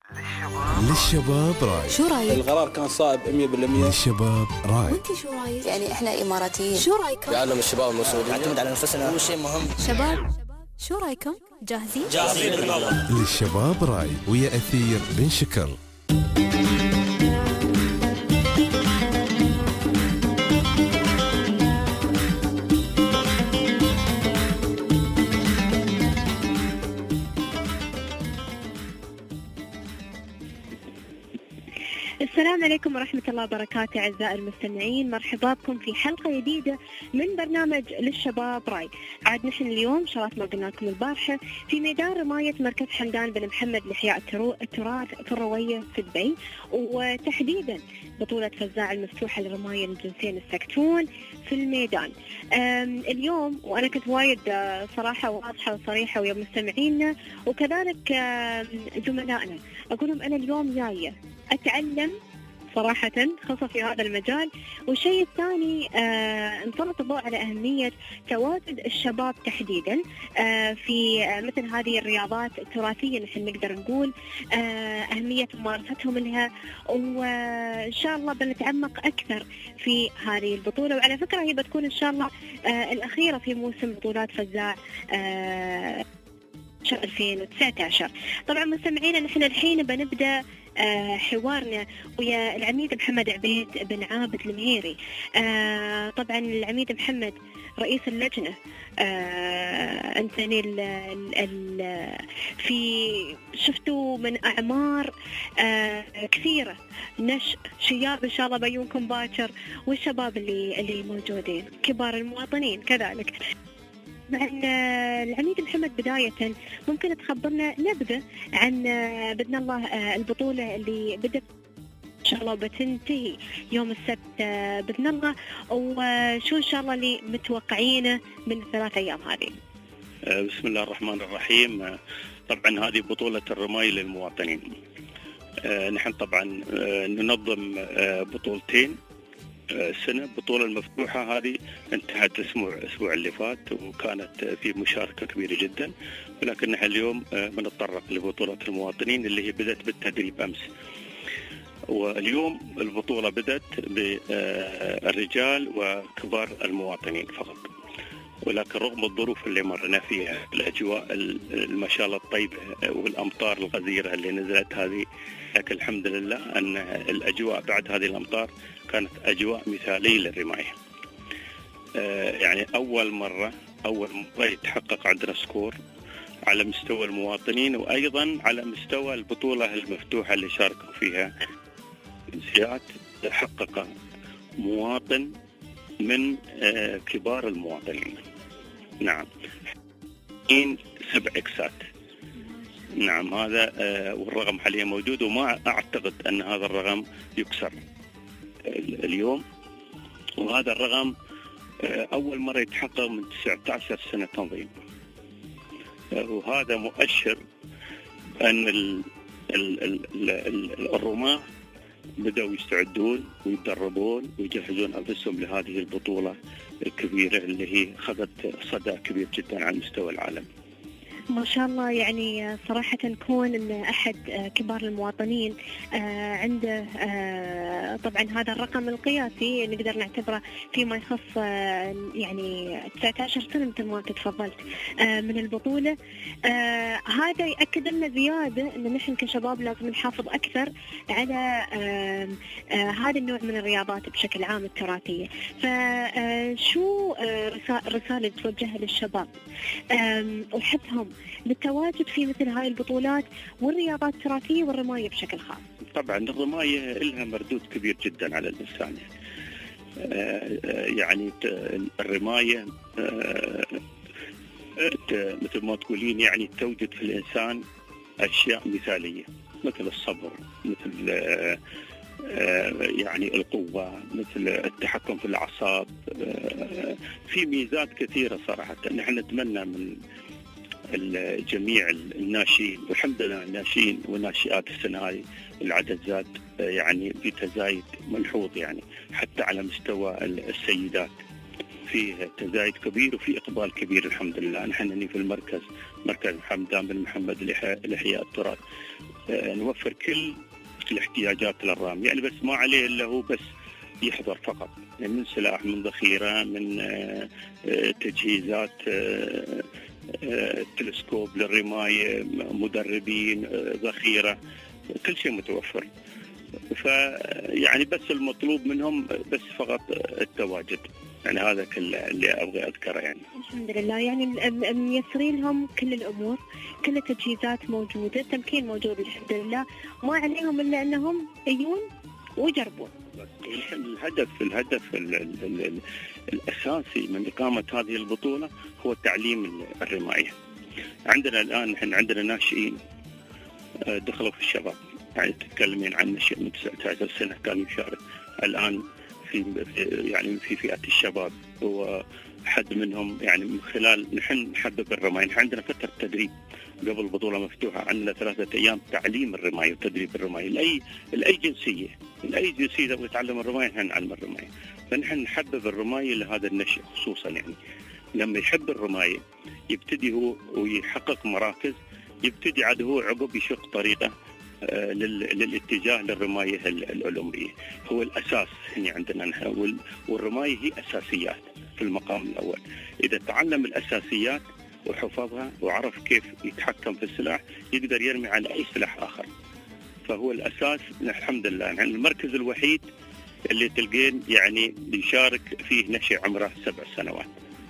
للشباب راي. شو رايك؟ القرار كان صائب 100%. للشباب راي. وانت شو رايك؟ يعني احنا اماراتيين. شو رايكم؟ يعلم الشباب المسؤولين نعتمد على نفسنا، هو شيء مهم. شباب شو رايكم؟ جاهزين؟ للشباب راي ويا أثير بن شكر. السلام عليكم ورحمة الله وبركاته أعزائي المستمعين، مرحبا بكم في حلقة جديدة من برنامج للشباب راي. عاد نحن اليوم شرف ما قلنا لكم البارحة في ميدان رماية مركز حمدان بن محمد لإحياء التراث في الروية في دبي، وتحديدا بطولة فزاع المفتوحة للرماية للجنسين السكتون في الميدان. اليوم وأنا كنت وايد صراحة واضحة وصريحة ويا مستمعينا وكذلك زملائنا، أقول لهم أنا اليوم جاية أتعلم صراحة خاصة في هذا المجال. والشيء الثاني نسلط الضوء على أهمية تواجد الشباب تحديدا في مثل هذه الرياضات التراثية، نحن نقدر نقول أهمية ممارستهم لها، وإن شاء الله بنتعمق أكثر في هذه البطولة. وعلى فكرة هي بتكون إن شاء الله الأخيرة في موسم بطولات فزاع 2019. طبعا مستمعينا نحن الحين بنبدأ حوارنا ويا العميد محمد عبيد بن عابد المهيري. طبعا العميد محمد رئيس اللجنة أنتني في شفتوا من أعمار كثيرة، نشء شياب إن شاء الله بيونكم باكر، والشباب اللي موجودين كبار المواطنين كذلك. عن العميد محمد بداية ممكن تخبرنا نبذة عن بإذن الله البطولة اللي بدأت إن شاء الله وبتنتهي يوم السبت بإذن الله، وشو إن شاء الله اللي متوقعينه من الثلاث أيام هذه؟ بسم الله الرحمن الرحيم. طبعا هذه بطولة الرماية للمواطنين. نحن طبعا ننظم بطولتين السنة. البطولة المفتوحة هذه انتهت الأسبوع اللي فات وكانت في مشاركة كبيرة جدا، ولكن نحن اليوم بنتطرق لبطولة المواطنين اللي هي بدأت بالتدريب أمس. واليوم البطولة بدأت بالرجال وكبار المواطنين فقط، ولكن رغم الظروف اللي مرنا فيها، الأجواء ما شاء الله الطيبة والأمطار الغزيرة اللي نزلت هذه، لكن الحمد لله أن الأجواء بعد هذه الأمطار كانت أجواء مثالية للرماية. يعني أول مرة يتحقق عندنا سكور على مستوى المواطنين، وأيضا على مستوى البطولة المفتوحة اللي شاركوا فيها جنسيات. حقق مواطن من كبار المواطنين، نعم، 7 إكسات. نعم، هذا والرقم حاليا موجود، وما أعتقد أن هذا الرقم يكسر اليوم. وهذا الرقم أول مرة يتحقق من 19 سنة تنظيم، وهذا مؤشر أن الرماة بدأوا يستعدون ويتدربون ويجهزون أنفسهم لهذه البطولة الكبيرة اللي هي أخذت صدى كبير جدا على مستوى العالم. ما شاء الله، يعني صراحة كون أن أحد كبار المواطنين عنده طبعا هذا الرقم القياسي نقدر نعتبره فيما يخص يعني 19 سنة مثل ما تفضلت من البطولة، هذا يأكد لنا زيادة أن نحن كشباب لازم نحافظ أكثر على هذا النوع من الرياضات بشكل عام التراثية. فشو رسالة توجهها للشباب وحثهم للتواجد في مثل هاي البطولات والرياضات التراثية والرماية بشكل خاص؟ طبعا الرماية لها مردود كبير جدا على الإنسان. يعني الرماية مثل ما تقولين يعني توجد في الإنسان أشياء مثالية، مثل الصبر، مثل يعني القوة، مثل التحكم في الأعصاب. في ميزات كثيرة صراحة. نحن نتمنى من الجميع الناشئين، والحمد لله الناشئين والناشئات السنة هذه العدد زاد يعني بتزايد ملحوظ، يعني حتى على مستوى السيدات. فيه تزايد كبير وفي إقبال كبير الحمد لله. نحن هني في المركز، مركز حمدان بن محمد لإحياء التراث، نوفر كل الاحتياجات للرامي، يعني بس ما عليه إلا هو بس يحضر فقط، يعني من سلاح، من ذخيرة، من تجهيزات، تلسكوب للرماية، مدربين، ذخيرة، كل شيء متوفر. فيعني بس المطلوب منهم بس فقط التواجد، يعني هذا كل اللي أبغى أذكره. يعني الحمد لله، يعني ميسرين لهم كل الأمور، كل التجهيزات موجودة، التمكين موجود الحمد لله، ما عليهم إلا أنهم يجون ويجربون. الهدف الأساسي من إقامة هذه البطولة هو تعليم الرماية. عندنا الآن نحن عندنا ناشئين دخلوا في الشباب، يعني تتكلمين عن ناشئ من 19 سنة كان يشارك الآن في فئة الشباب، هو حد منهم. يعني من خلال نحن نحبب الرماية، نحن عندنا فترة تدريب قبل البطولة مفتوحة، عندنا 3 أيام تعليم الرماية وتدريب الرماية لأي جنسية تبغى تتعلم الرماية نحن نعلم الرماية. فنحن نحبب الرماية لهذا النشء خصوصا، يعني لما يحب الرماية يبتدي هو ويحقق مراكز، يبتدي عاد هو عقب يشق طريقة للاتجاه للرماية الأولمبية. هو الأساس هنا عندنا نحن، والرماية هي أساسيات في المقام الأول. إذا تعلم الأساسيات وحفظها وعرف كيف يتحكم في السلاح يقدر يرمي على أي سلاح آخر. فهو الأساس الحمد لله. يعني المركز الوحيد اللي تلقين يعني بيشارك فيه نشء عمره 7 سنوات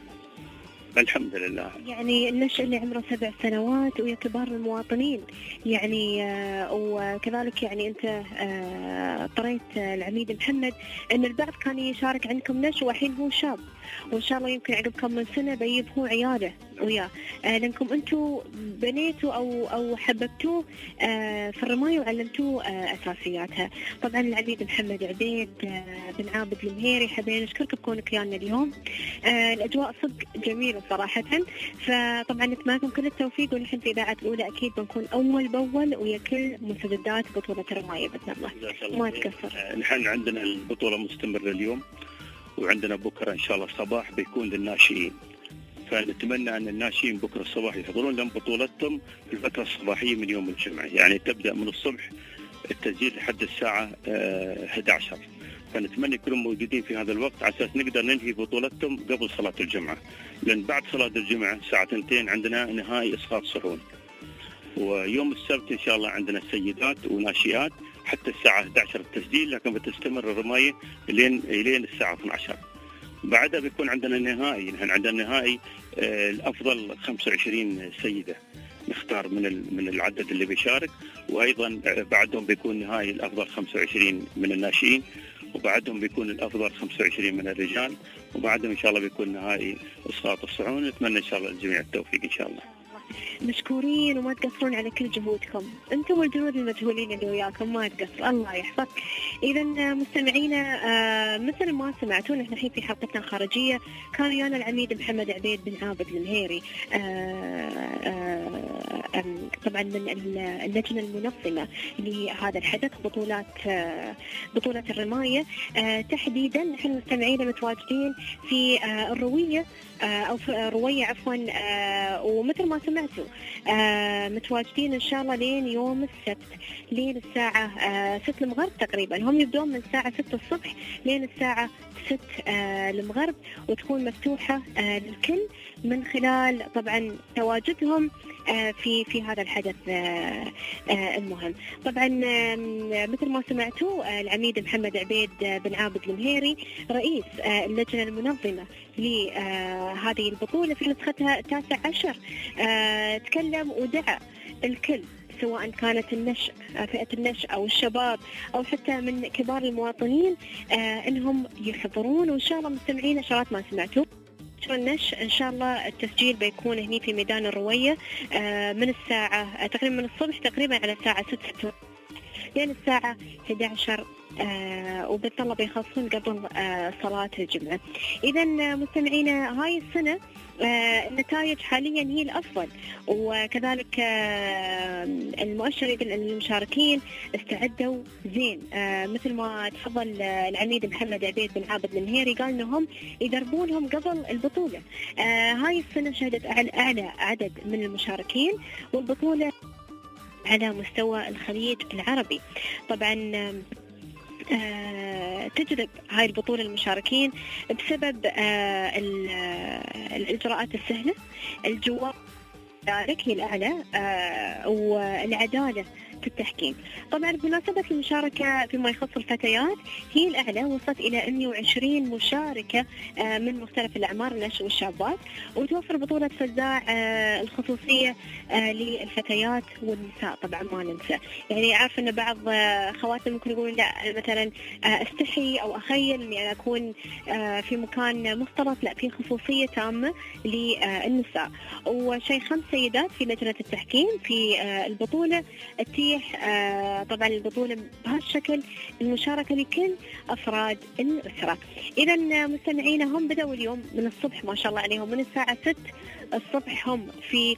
الحمد لله. يعني النشء اللي عمره 7 سنوات ويا كبار المواطنين، يعني وكذلك يعني أنت طريت العميد محمد أن البعض كان يشارك عندكم نشء والحين هو شاب، وإن شاء الله يمكن عقب كم من سنة بيجيب هو عياله وياه، لأنكم أنتوا بنيتوا أو حببتوه في الرماية وعلمتوه أساسياتها. طبعا العميد محمد عبيد بن عابد المهيري، حبينا نشكرك بكونك ويانا اليوم. الأجواء صدق جميلة صراحة، فطبعا نتمنى كل التوفيق، ونحن في إذاعة الأولى أكيد بنكون أول بأول ويا كل مستجدات بطولة الرماية بإذن الله. ما تقصر. نحن عندنا البطولة مستمرة اليوم، وعندنا بكرة إن شاء الله الصباح بيكون للناشئين، فنتمنى أن الناشئين بكرة الصباح يحضرون لهم بطولتهم في الفترة الصباحية من يوم الجمعة، يعني تبدأ من الصبح التسجيل لحد الساعة 11، فنتمنى يكونوا موجودين في هذا الوقت على أساس نقدر ننهي بطولتهم قبل صلاة الجمعة، لأن بعد صلاة الجمعة الساعة 2 عندنا نهائي إسقاط صحون، ويوم السبت إن شاء الله عندنا سيدات وناشئات حتى الساعة 11 التسجيل، لكن بتستمر الرماية لين الساعة 12. بعدها بيكون عندنا نهائي، نحن عندنا نهائي الأفضل 25 سيدة نختار من العدد اللي بيشارك، وأيضا بعدهم بيكون نهائي الأفضل 25 من الناشئين، وبعدهم بيكون الأفضل 25 من الرجال، وبعدهم إن شاء الله بيكون نهائي إسقاط الصحون. نتمنى إن شاء الله الجميع التوفيق إن شاء الله. مشكورين وما تقصرون على كل جهودكم، انتم والجنود المجهولين اللي وياكم ما تقصر، الله يحفظك. اذا مستمعينا مثل ما سمعتوا نحن الحين في حلقتنا الخارجيه كان ويانا العميد محمد عبيد بن عابد المهيري، طبعا من اللجنه المنظمه لهذا الحدث بطوله الرمايه. تحديدا نحن مستمعينا متواجدين في الرويه او في رويه عفوا، ومثل ما سمعتوا متواجدين ان شاء الله لين يوم السبت لين الساعه 6 المغرب تقريبا. هم يبدون من الساعه 6 الصبح لين الساعه 6 المغرب، وتكون مفتوحه للكل من خلال طبعا تواجدهم في هذا الحدث المهم. طبعا مثل ما سمعتوا العميد محمد عبيد بن عابد المهيري رئيس اللجنة المنظمة لهذه البطولة في نسختها 19 تكلم ودعا الكل سواء كانت فئة النشء أو الشباب أو حتى من كبار المواطنين إنهم يحضرون. وإن شاء الله مستمعين شرات ما سمعتوا النشء إن شاء الله التسجيل بيكون هني في ميدان الروية من الساعة تقريبا من الصبح تقريبا على الساعة 6 لين الساعة 11 وبالطلب يخلصون قبل صلاة الجمعة. إذا مستمعينا هاي السنة النتائج حاليا هي الأفضل، وكذلك المؤشر يدل أن المشاركين استعدوا زين. مثل ما تفضل العميد محمد عبيد بن عابد المهيري قال أنهم يدربونهم قبل البطولة. هاي السنة شهدت أعلى عدد من المشاركين، والبطولة على مستوى الخليج العربي. طبعا تجذب هاي البطولة المشاركين بسبب الإجراءات السهلة، الجواب هي الأعلى، والعدالة في التحكيم. طبعا بمناسبة المشاركة فيما يخص الفتيات هي الأعلى، وصلت إلى 120 مشاركة من مختلف الأعمار، النشء والشابات، وتوفر بطولة فزاع الخصوصية للفتيات والنساء. طبعا ما ننسى، يعني عارف أن بعض خواتم ممكن يقولون لا مثلا استحي أو أخيل أني أكون في مكان مختلط، لا، في خصوصية تامة للنساء. وشيء 5 سيدات في لجنة التحكيم في البطولة، تتيح طبعا البطولة بهالشكل المشاركة لكل أفراد الأسرة. إذا مستمعينا هم بدأوا اليوم من الصبح ما شاء الله عليهم، من الساعة 6 الصبح هم في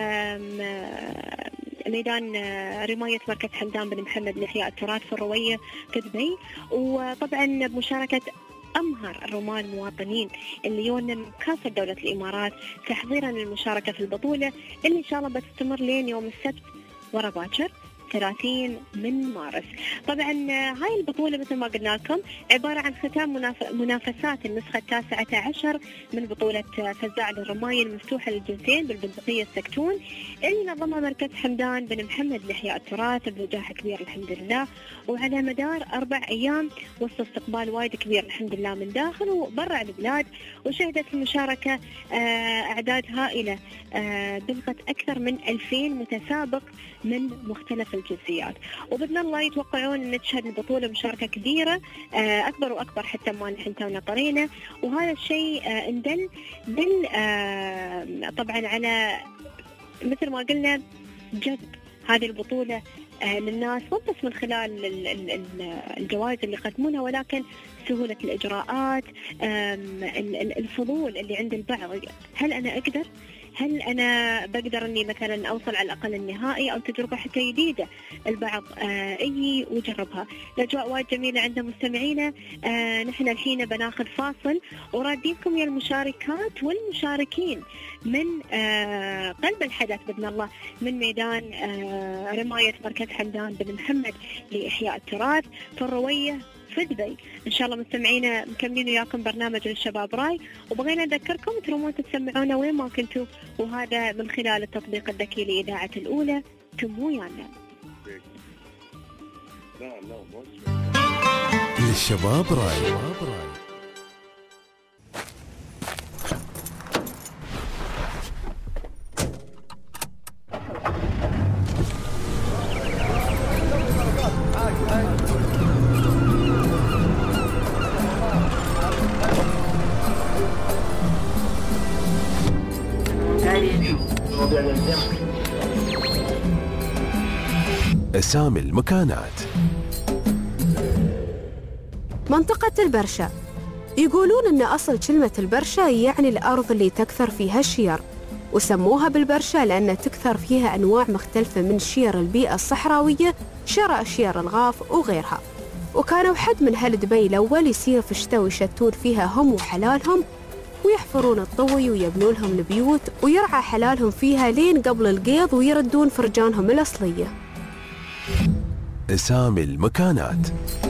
ميدان رماية مركز حمدان بن محمد لإحياء التراث في الروية في دبي، وطبعا بمشاركة أمهر الرمال المواطنين اللي يونا من كافة دولة الإمارات تحضيرا للمشاركة في البطولة اللي إن شاء الله بتستمر لين يوم السبت ورا باكر 30 من مارس. طبعا هاي البطولة مثل ما قلنا لكم عبارة عن ختام منافسات النسخة 19 من بطولة فزاع للرماية المفتوحة للجنسين بالبندقية السكتون، اللي نظمها مركز حمدان بن محمد لإحياء التراث بنجاح كبير الحمد لله، وعلى مدار 4 أيام وسط استقبال وايد كبير الحمد لله من داخل وبرع البلاد. وشهدت المشاركة أعداد هائلة، بلغت أكثر من 2000 متسابق من مختلف الجنسيات، وبإذن الله يتوقعون أن تشهد البطولة مشاركة كبيرة أكبر وأكبر حتى ما نحن تونا طرينا. وهذا الشيء ندل طبعا على مثل ما قلنا جذب هذه البطولة للناس، مو بس من خلال الجوائز اللي يقدمونها، ولكن سهولة الإجراءات، الفضول اللي عند البعض، هل أنا أقدر؟ هل أنا بقدر أني مثلا أوصل على الأقل النهائي أو تجربة حتى جديدة؟ البعض يجي ويجربها. الأجواء وايد جميلة عند مستمعينا. نحن الحين بناخذ فاصل وراديكم يا المشاركات والمشاركين من قلب الحدث بإذن الله، من ميدان رماية مركز حمدان بن محمد لإحياء التراث في الروية في دبي. إن شاء الله مستمعينا مكملين وياكم برنامج للشباب راي، وبغينا نذكركم ترمون تسمعونا وين ما كنتوا، وهذا من خلال التطبيق الذكي لإذاعة الأولى. تم ويانا. للشباب راي. أسامي المكانات. منطقة البرشا، يقولون أن أصل كلمة البرشا يعني الأرض اللي تكثر فيها الشير، وسموها بالبرشا لأن تكثر فيها أنواع مختلفة من شير البيئة الصحراوية، شرى شير الغاف وغيرها. وكانوا حد من هالدبي الأول يصير في الشتاء ويشتون فيها هم وحلالهم، ويحفرون الطوي ويبنون لهم البيوت، ويرعى حلالهم فيها لين قبل القيض ويردون فرجانهم الأصلية. أسامي المكانات.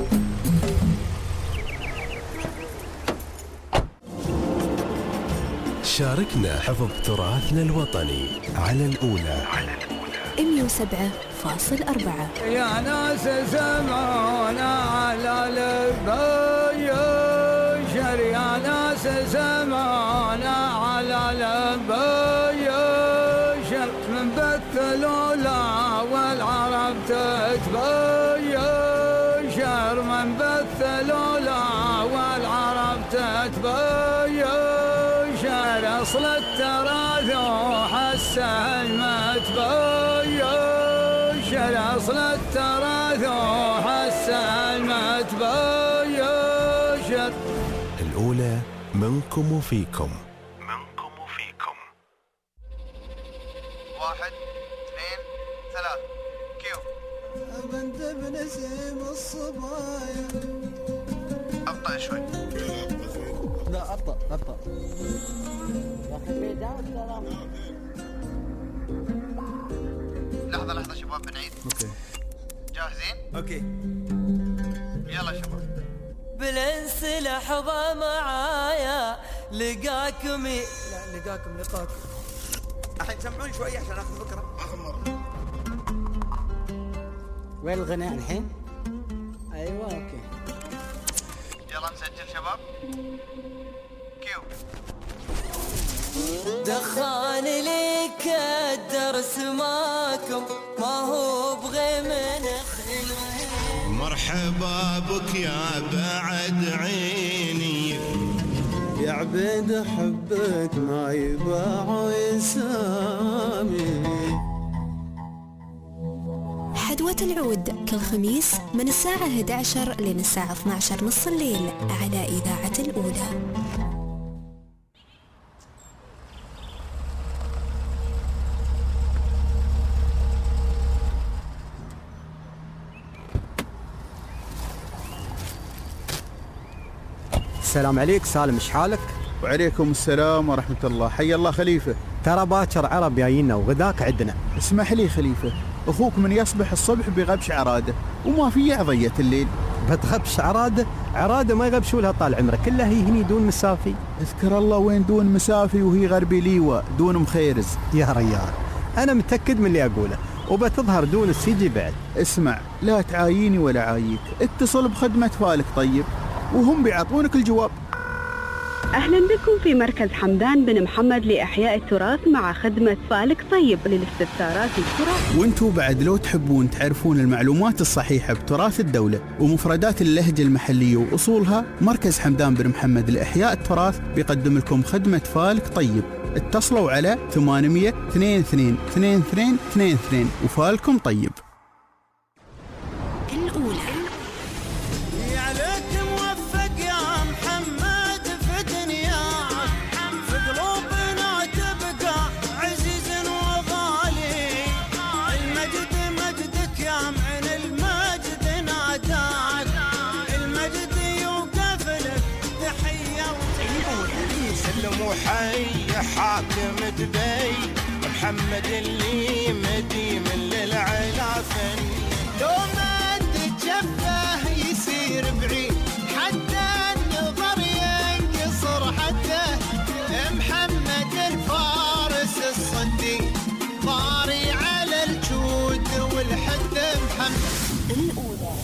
شاركنا حفظ تراثنا الوطني على الأولى 107.4. يا ناس سمعونا على البيشر، يا ناس سمعونا على البيشر، من بث الأولى والعرب تتبيشر، من بث الأولى والعرب تتبيشر، أصل التراث وحسن ما تبيشر، أصل أصل التراث وحسن ما تبيشر. الأولى منكم وفيكم. 1 2 3 كيو. بنت بنسيم الصبايا. ابطأ شوي. لا ابطأ. لحظة شباب بنعيد. اوكي جاهزين؟ اوكي يلا شباب. بالانس لحظة معايا لقاكم لقاك. الحين سمعوني شوي عشان اخذ فكرة. وين الغناء الحين؟ ايوه اوكي يلا نسجل شباب. كيو. دخان لك الدرس ماكم ما هو بغي من خلوه. مرحبا بك يا بعد عيني يا عبيد حبك ما يباع يسامي. حدوة العود كل خميس من الساعة 11 لين الساعة 12 نص الليل على إذاعة الأولى. السلام عليك سالم، ايش حالك؟ وعليكم السلام ورحمة الله. حي الله خليفة. ترى باكر عرب جايينا وغداك عندنا. اسمح لي خليفة، أخوك من يصبح الصبح بغبش عرادة وما في عضية الليل. بتغبش عرادة ما يغبشوا لها طال عمرك، كلها هي هني دون مسافي. اذكر الله وين دون مسافي وهي غربي ليوة دون مخيرز. يا ريال أنا متأكد من اللي أقوله، وبتظهر دون السيجي بعد. اسمع، لا تعاييني ولا عاييك، اتصل بخدمة فالك طيب وهم بيعطونك الجواب. أهلا بكم في مركز حمدان بن محمد لإحياء التراث مع خدمة فالك طيب للاستفسارات التراث. وانتوا بعد لو تحبون تعرفون المعلومات الصحيحة بتراث الدولة ومفردات اللهجة المحلية وأصولها، مركز حمدان بن محمد لإحياء التراث بيقدم لكم خدمة فالك طيب. اتصلوا على 800 22 22 22 وفالكم طيب. الأولى. حي حاكم دبي محمد اللي مديم للعلافن. لو ما تجفه يصير بعيد حتى النظر ينقصر حتى. محمد الفارس الصدي طاري على الجود والحد. محمد الأولى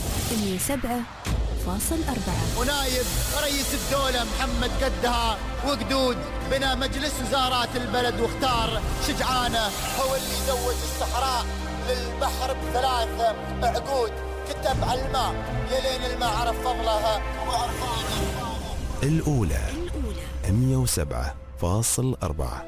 107.4. ونايب رئيس الدولة محمد قدها وقدود بنى مجلس وزارات البلد واختار شجعانه هو اللي زوج الصحراء للبحر ب3 عقود. كتب على الماء يلين الماء عرف فضلها وعرفانها. الأولى 107.4.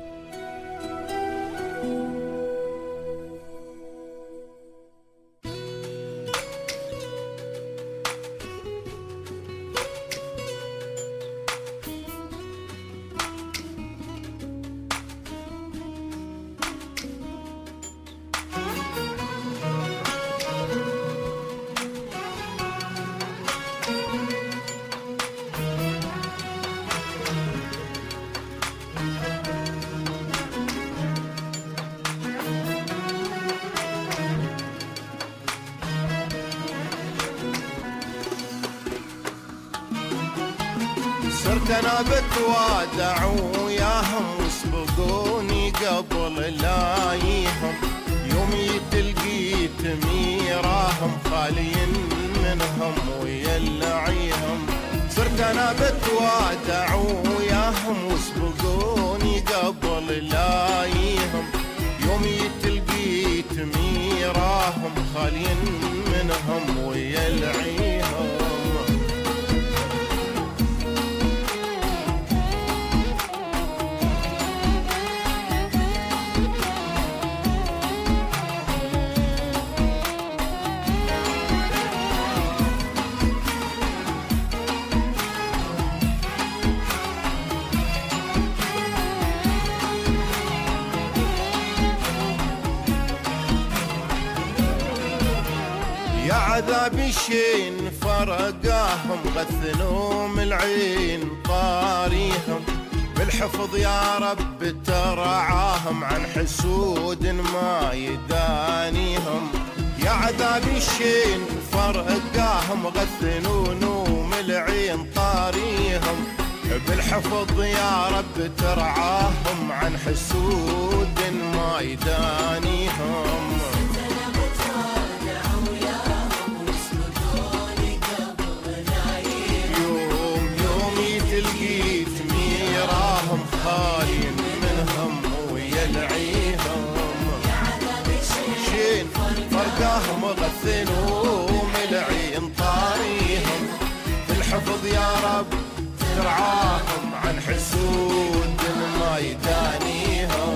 صرت انا بتوادع وياهم وسبقوني قبل لايهم. يومي تلقيت ميراهم خالي منهم ويلعيهم. صرت انا بتوادع وياهم وسبقوني قبل لايهم. يومي تلقيت ميراهم خالي منهم ويلعيهم. عذاب الشين فرقاهم غثنوم العين طاريهم بالحفظ يا رب ترعاهم عن حسود ما يدانيهم يا عذاب الشين فرقاهم غثنوم العين طاريهم بالحفظ يا رب ترعاهم عن حسود ما يدانيهم لقيت ميراهم خالي من هم ويلعيهم شين فرقاهم غثنوم العين طاريهم بالحفظ يا رب ترعاهم عن حسود ما يدانيهم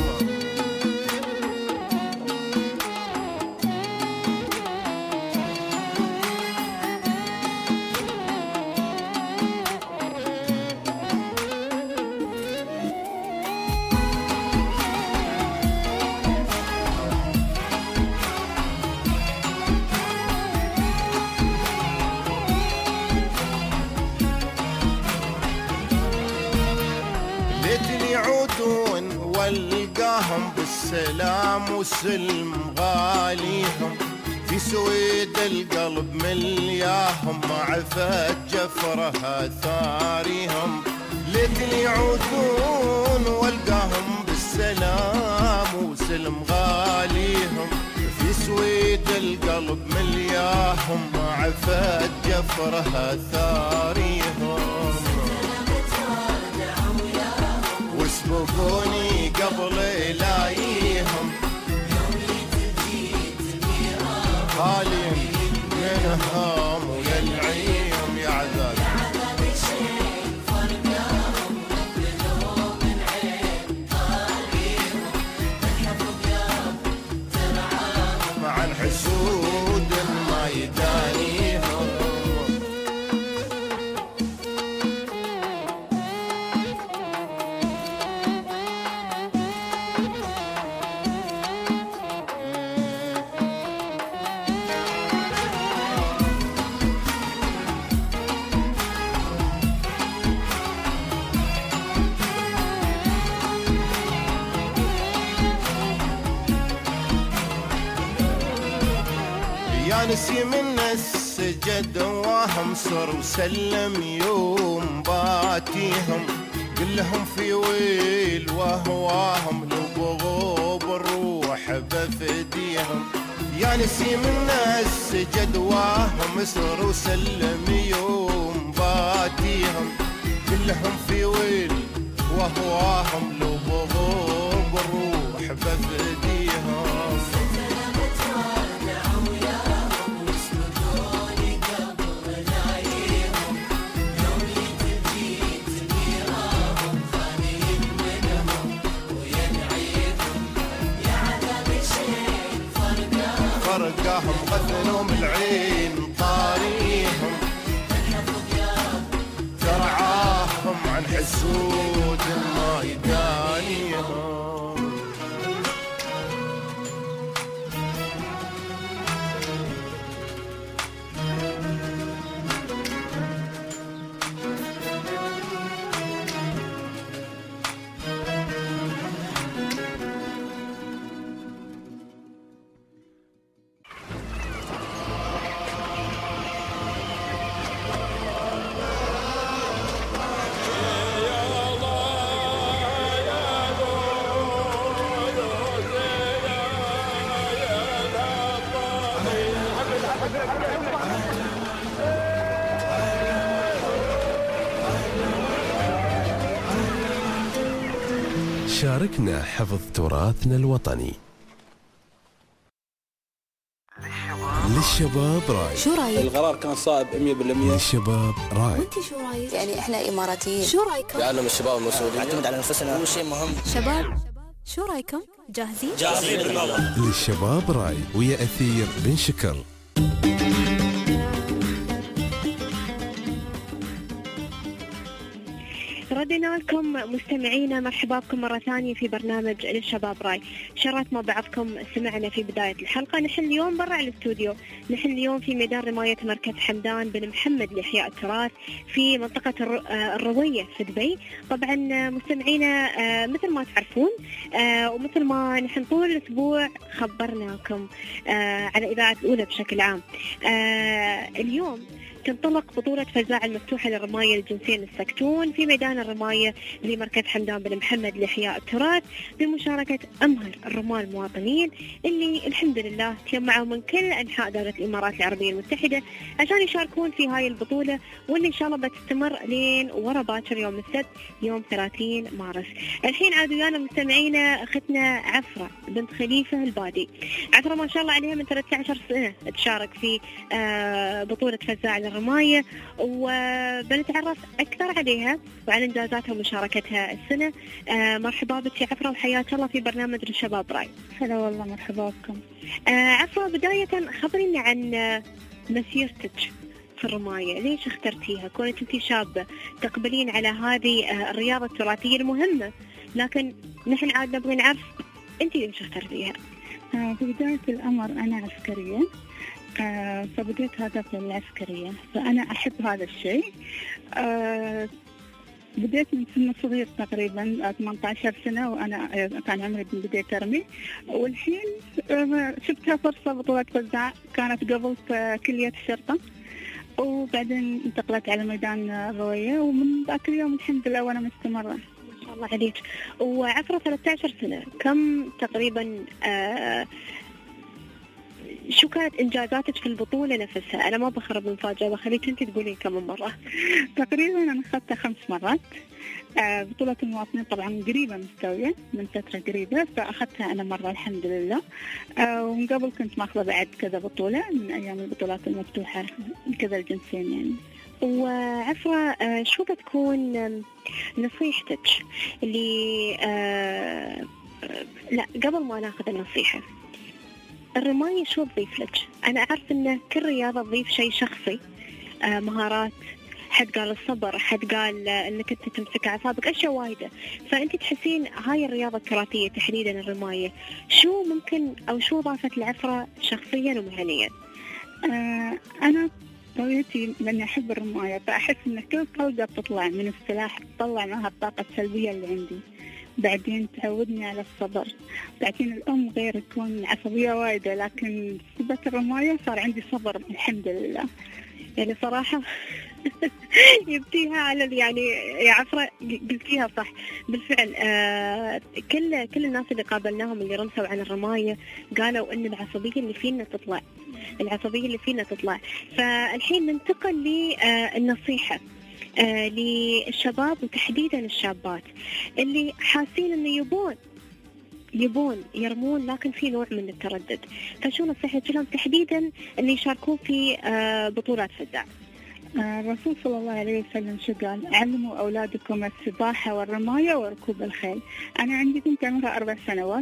والقاهم بالسلام وسلم غاليهم في سويد القلب ملياهم معفت جفرها ثاريهم ليتني يعودون والقاهم بالسلام وسلم غاليهم في سويد القلب ملياهم معفت جفرها ثاريهم واسبقوني قبل لايهم خالي منهم ويلعيهم يا عذاب عن حسود ما يدانيهم نسيم الناس سجد واهم صر وسلم يوم باتيهم كلهم في ويل وهواهم لو بغوا بالروح بفديهم يا نسيم الناس سجد واهم صر وسلم يوم باتيهم كلهم في ويل وهواهم لو بغوا بالروح بفديهم فرقاهم غثنوم العين طاريهم ترعاهم عن حسود ما يدانيهم شاركنا حفظ تراثنا الوطني. للشباب راي. شو رايك؟ القرار كان صائب 100%. للشباب راي. وانت شو رايك؟ يعني احنا اماراتيين، شو رايكم؟ لأنهم الشباب المسؤولين نعتمد على نفسنا، هو شيء مهم. شباب شو رايكم؟ جاهزين؟ جاهزين بالمرة. للشباب راي ويا أثير بن شكر. ردنا لكم مستمعينا، مرحبا بكم مرة ثانية في برنامج للشباب راي. شرفنا بعضكم سمعنا في بداية الحلقة. نحن اليوم برا الاستوديو، نحن اليوم في ميدان رماية مركز حمدان بن محمد لإحياء التراث في منطقة الروية في دبي. طبعا مستمعينا مثل ما تعرفون ومثل ما نحن طول الأسبوع خبرناكم على إذاعة الأولى بشكل عام، اليوم تنطلق بطولة فزاع المفتوحة للرماية للجنسين السكتون في ميدان الرماية لمركز حمدان بن محمد لإحياء التراث بمشاركة أمهر الرماة المواطنين اللي الحمد لله تجمعوا من كل أنحاء دولة الإمارات العربية المتحدة عشان يشاركون في هاي البطولة، واللي إن شاء الله بتستمر لين ورا باكر يوم السبت يوم 30 مارس. الحين عاد ويانا مستمعينا أختنا عفرة بنت خليفة البادي. عفرة ما شاء الله عليها من 13 سنة تشارك في بطولة فزاع الرماية، وبنتعرف أكثر عليها وعن إنجازاتها ومشاركتها السنة. مرحبا بك يا عفرة وحياك الله في برنامج للشباب راي. هلا والله، مرحبا بكم. عفرة، بداية خبريني عن مسيرتك في الرماية، ليش اخترتيها؟ كونك أنت شابة تقبلين على هذه الرياضة التراثية المهمة، لكن نحن عاد نبغي نعرف أنت ليش اخترتيها؟ في بداية الأمر أنا عسكرية، فبديت هذا في العسكرية، فأنا أحب هذا الشيء. بديت من سن صغير تقريبا 18 سنة وأنا كان عمري بديت أرمي، والحين شفتها فرصة بطولة فزاع كانت قبل في كلية الشرطة، وبعدين انتقلت على ميدان الروية، ومن ذاك اليوم الحمد لله وأنا مستمرة. ما شاء الله عليك. وعفرة 13 سنة، كم تقريبا شو كانت إنجازاتك في البطولة نفسها؟ أنا ما بخرب مفاجأة، بخليك أنت تقولي كم مرة. تقريبا أنا أخذتها 5 مرات. بطولة المواطنين طبعا قريبة مستوية من فترة قريبة، فأخذتها أنا مرة الحمد لله. ومن قبل كنت ماخذة بعد كذا بطولة من أيام البطولات المفتوحة كذا الجنسين يعني. وعفرة شو بتكون نصيحتك اللي لا قبل ما ناخذ النصيحة، الرماية شو تضيف لك؟ أنا أعرف أن كل رياضة تضيف شيء شخصي، مهارات، حد قال الصبر، حد قال أنك أنت تمسك أعصابك، أشياء وايدة. فأنت تحسين هاي الرياضة التراثية تحديدا الرماية شو ممكن أو شو ضافت العفرة شخصيا ومهنيا؟ أنا طبيعتي لأني أحب الرماية، فأحس أن كل طلقة بتطلع من السلاح تطلع معها الطاقة السلبية اللي عندي. بعدين تعودني على الصبر. بعدين الأم غير تكون عصبية وايدة، لكن بسبب الرماية صار عندي صبر الحمد لله. يعني صراحة يبتيها على يعني يا عفرة قلتيها صح بالفعل. كل الناس اللي قابلناهم اللي رمسوا عن الرماية قالوا إن العصبية اللي فينا تطلع، العصبية اللي فينا تطلع. فالحين ننتقل للنصيحة للشباب وتحديدا الشابات اللي حاسين إنه يبون يرمون لكن في نوع من التردد. فشو نصيحتك لهم تحديدا اللي يشاركون في بطولات فزاع؟ الرسول صلى الله عليه وسلم شو قال؟ علموا أولادكم السباحة والرماية وركوب الخيل. أنا عندي بنت عمرها 4 سنوات،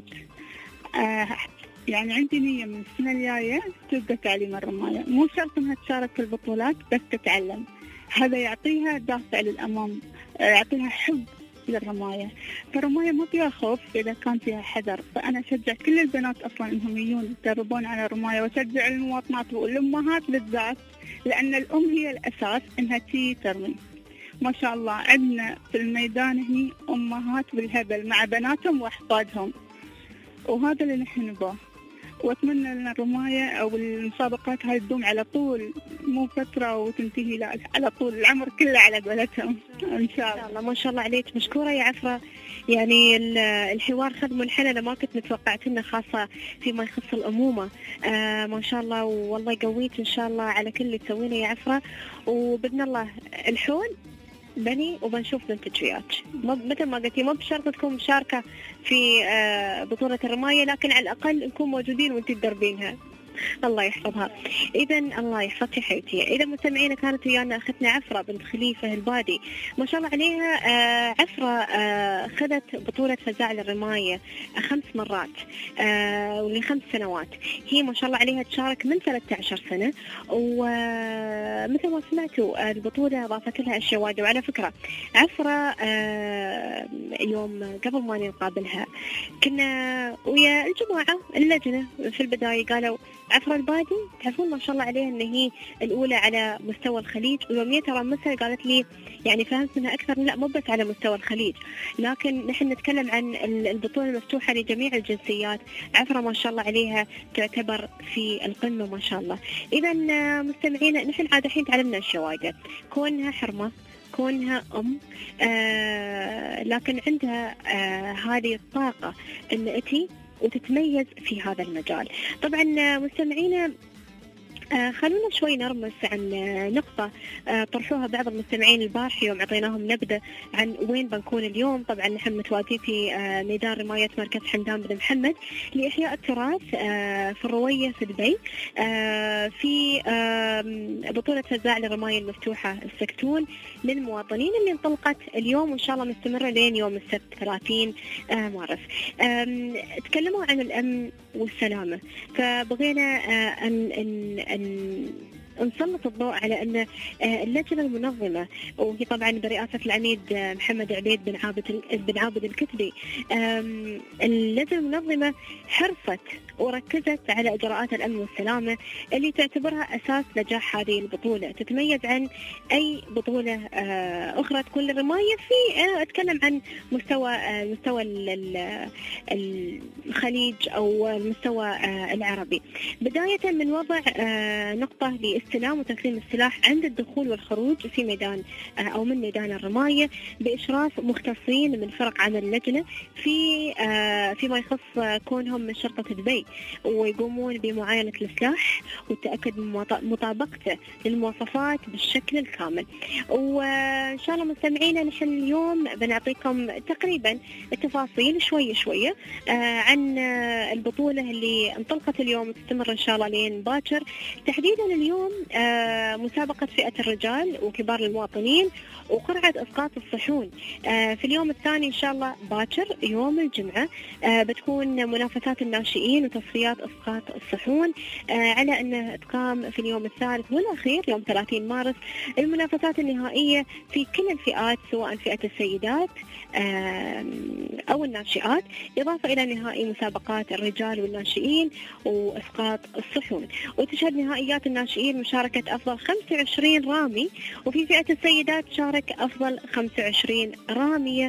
يعني عندي نية من السنة الجاية تبدأ تعليم الرماية. مو شرط إنها تشارك في البطولات بس تتعلم، هذا يعطيها دافع للأمام، يعطيها حب للرماية. فالرماية ما فيها خوف إذا كان فيها حذر. فأنا أشجع كل البنات أصلا إنهم يجون يتدربون على الرماية، وأشجع المواطنات والأمهات بالذات، لأن الأم هي الأساس إنها تيجي ترمي. ما شاء الله عندنا في الميدان هني أمهات بالهبل مع بناتهم وأحفادهم، وهذا اللي نحن نبغاه. وأتمنى أن الرماية أو المسابقات هاي تدوم على طول، مو فترة وتنتهي، لا على طول العمر كله على قولتهم إن شاء الله. ما شاء الله عليك، مشكورة يا عفرة. يعني الحوار خذ منحنى أنا ما كنت متوقعت إنه، خاصة فيما يخص الأمومة. ما شاء الله، والله يقويك إن شاء الله على كل اللي تسوينه يا عفرة. وبإذن الله الحول بني وبنشوف بنتك وياك. مثل ما قلتي، ما بشرط تكون مشاركة في بطولة الرماية، لكن على الأقل نكون موجودين وانت تدربينها. الله يحفظها. إذا الله يحفظك يا حبيبتي. إذا مستمعينا كانت ويانا أختنا عفرة بنت خليفة البادي، ما شاء الله عليها. عفرة خذت بطولة فزاع للرماية 5 مرات ول5 سنوات. هي ما شاء الله عليها تشارك من 13 سنة، ومثل ما سمعتوا البطولة ضافت لها أشياء وايد. وعلى فكرة عفرة يوم قبل ما نقابلها كنا ويا الجماعة اللجنة في البداية، قالوا عفرة البادي تعرفون ما شاء الله عليها ان هي الاولى على مستوى الخليج. ويوم ترى مثل قالت لي يعني فهمت منها اكثر، لا مو بس على مستوى الخليج، لكن نحن نتكلم عن البطولة المفتوحة لجميع الجنسيات. عفرة ما شاء الله عليها تعتبر في القمة ما شاء الله. اذا مستمعينا نحن عاد الحين تعلمنا اشياء وايده، كونها حرمة، كونها لكن عندها هذه الطاقة ان اتي وتتميز في هذا المجال. طبعا مستمعينا خلونا شوي نرمس عن نقطة طرحوها بعض المستمعين البارح يوم عطيناهم نبذة عن وين بنكون اليوم. طبعا نحن متواجدين في ميدان رماية مركز حمدان بن محمد لإحياء التراث في الروية في دبي، في بطولة فزاع للرماية المفتوحة السكتون للمواطنين اللي انطلقت اليوم وإن شاء الله مستمرة لين يوم السبت 30 مارس. تكلموا عن الأمن والسلامة، فبغينا أن نسلط الضوء على أن اللجنة المنظمة، وهي طبعا برئاسة العميد محمد عبيد بن عابد الكتبي، اللجنة المنظمة حرصت وركزت على إجراءات الأمن والسلامة اللي تعتبرها أساس نجاح هذه البطولة، تتميز عن أي بطولة أخرى تكون للرماية. في أتكلم عن مستوى الخليج أو المستوى العربي، بداية من وضع نقطة لاستلام وتسليم السلاح عند الدخول والخروج في ميدان أو من ميدان الرماية بإشراف مختصين من فرق عمل اللجنة فيما يخص كونهم من شرطة دبي، ويقومون بمعاينة السلاح والتأكد من مطابقته للمواصفات بالشكل الكامل. وإن شاء الله مستمعينا نحن اليوم بنعطيكم تقريبا التفاصيل شوية عن البطولة اللي انطلقت اليوم وتستمر إن شاء الله لين باكر. تحديدا اليوم مسابقة فئة الرجال وكبار المواطنين وقرعة إسقاط الصحون. في اليوم الثاني إن شاء الله باكر يوم الجمعة بتكون منافسات الناشئين وتصفيات إسقاط الصحون، على أن تقام في اليوم الثالث والأخير يوم 30 مارس المنافسات النهائية في كل الفئات سواء فئة السيدات أو الناشئات، إضافة إلى نهائي مسابقات الرجال والناشئين وإسقاط الصحون. وتشهد نهائيات الناشئين مشاركة أفضل 25 رامي، وفي فئة السيدات شارك أفضل 25 رامية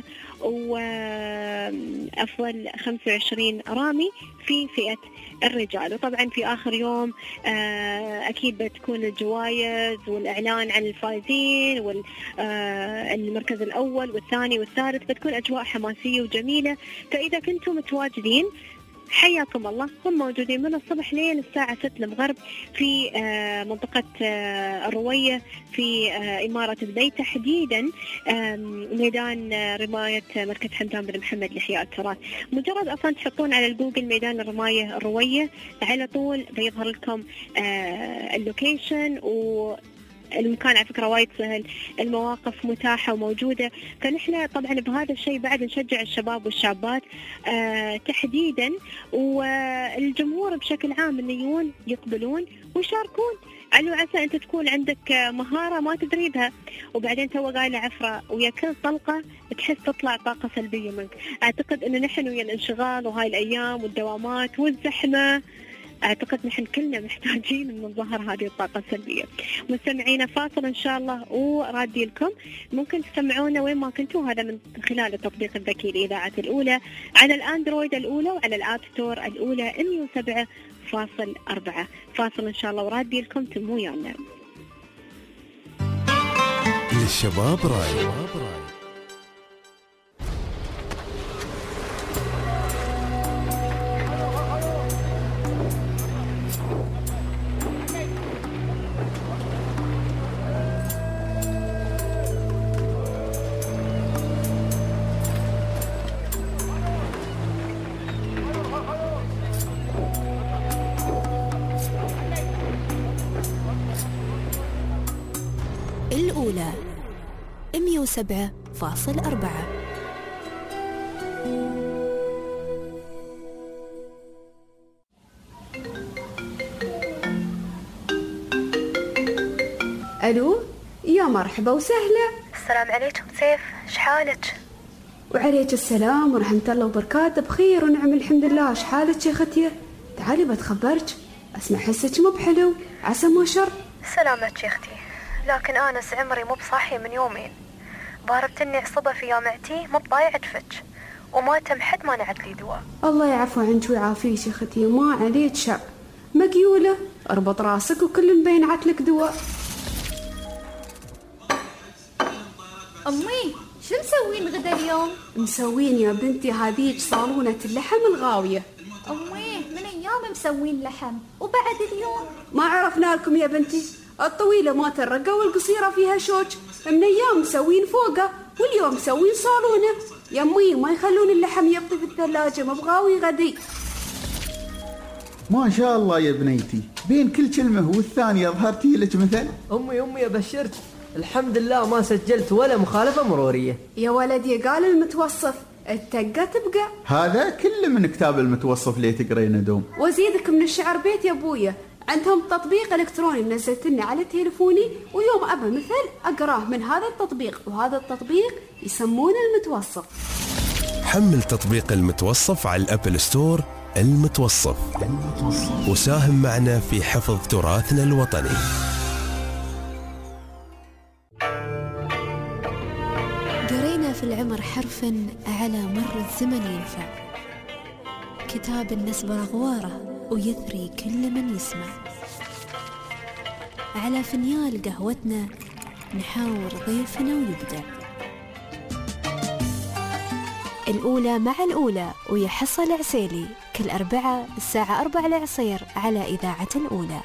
وأفضل 25 رامي في فئة الرجال. وطبعا في آخر يوم أكيد بتكون الجوائز والإعلان عن الفائزين والمركز الأول والثاني والثالث، بتكون أجواء حماسية وجميلة. فإذا كنتم متواجدين حياكم الله، هم موجودين من الصبح لين الساعة 6 المغرب في منطقة الروية في إمارة دبي، تحديدا ميدان رماية مركز حمدان بن محمد لإحياء التراث. مجرد أصلا تحطون على الجوجل ميدان الرماية الروية على طول بيظهر لكم اللوكيشن، والمكان على فكرة وايد سهل، المواقف متاحة وموجودة. فنحن طبعا بهذا الشيء بعد نشجع الشباب والشابات تحديدا والجمهور بشكل عام انه يقبلون ويشاركون، على عسى انت تكون عندك مهارة ما تدري بها وبعدين تو قايلة عفرة ويا كل طلقة تحس تطلع طاقة سلبية منك. اعتقد انه نحن ويا الانشغال وهاي الايام والدوامات والزحمة أعتقد نحن كلنا محتاجين أن نظهر هذه الطاقة السلبية. مستمعينا فاصل إن شاء الله ورادي لكم، ممكن تسمعونا وين ما كنتوا، هذا من خلال التطبيق الذكي لإذاعة الأولى على الأندرويد الأولى وعلى الآب ستور الأولى 107.4. فاصل إن شاء الله ورادي لكم، تموا ويانا. للشباب راي. الأولى 107.4. ألو، يا مرحبا وسهلا. السلام عليكم سيف، شحالك؟ وعليك السلام ورحمة الله وبركاته، بخير ونعم الحمد لله. شحالك يا ختية؟ تعالي بتخبرك، أسمع حسك مو بحلو، عسى ما شر. سلامتك يا أختي، لكن أنا عمري مو بصاحي من يومين، باربتني عصبة في يامعتي مو بضايعة فتش، وما تم حد ما نعت لي دواء. الله يعفو عنك ويعافيك يا ختية، ما عليك شر، مقيولة، اربط راسك وكل مبين عتلك دواء. أمي شو مسوين غدا اليوم؟ مسوين يا بنتي هذيك صالونة اللحم الغاوية. أمي من أيام مسوين لحم وبعد اليوم؟ ما عرفنا لكم يا بنتي، الطويلة ما ترقى والقصيرة فيها شوك، من أيام مسوين فوقه واليوم مسوين صالونة. يا أمي ما يخلون اللحم يبطي في الثلاجة، مبغاوي غدي. ما شاء الله يا بنيتي، بين كل كلمة والثانية ظهرتي لك مثل. أمي أبشرت، الحمد لله ما سجلت ولا مخالفة مرورية. يا ولدي قال المتوصف التقة تبقى. هذا كله من كتاب المتوصف اللي تقرينه دوم. وزيدك من الشعر بيت يا أبويا، عندهم تطبيق إلكتروني نزلت لنا على تليفوني، ويوم أبى مثل أقراه من هذا التطبيق، وهذا التطبيق يسمونه المتوصف. حمل تطبيق المتوصف على الأبل ستور. المتوصف وساهم معنا في حفظ تراثنا الوطني. قرينا في العمر حرفا على مر الزمن ينفع، كتاب النسبة غواره ويثري كل من يسمع. على فنيال قهوتنا نحاور ضيفنا ويبدع. الأولى مع الأولى ويحصل العسيلي كل أربعة الساعة 4 العصير على إذاعة الأولى.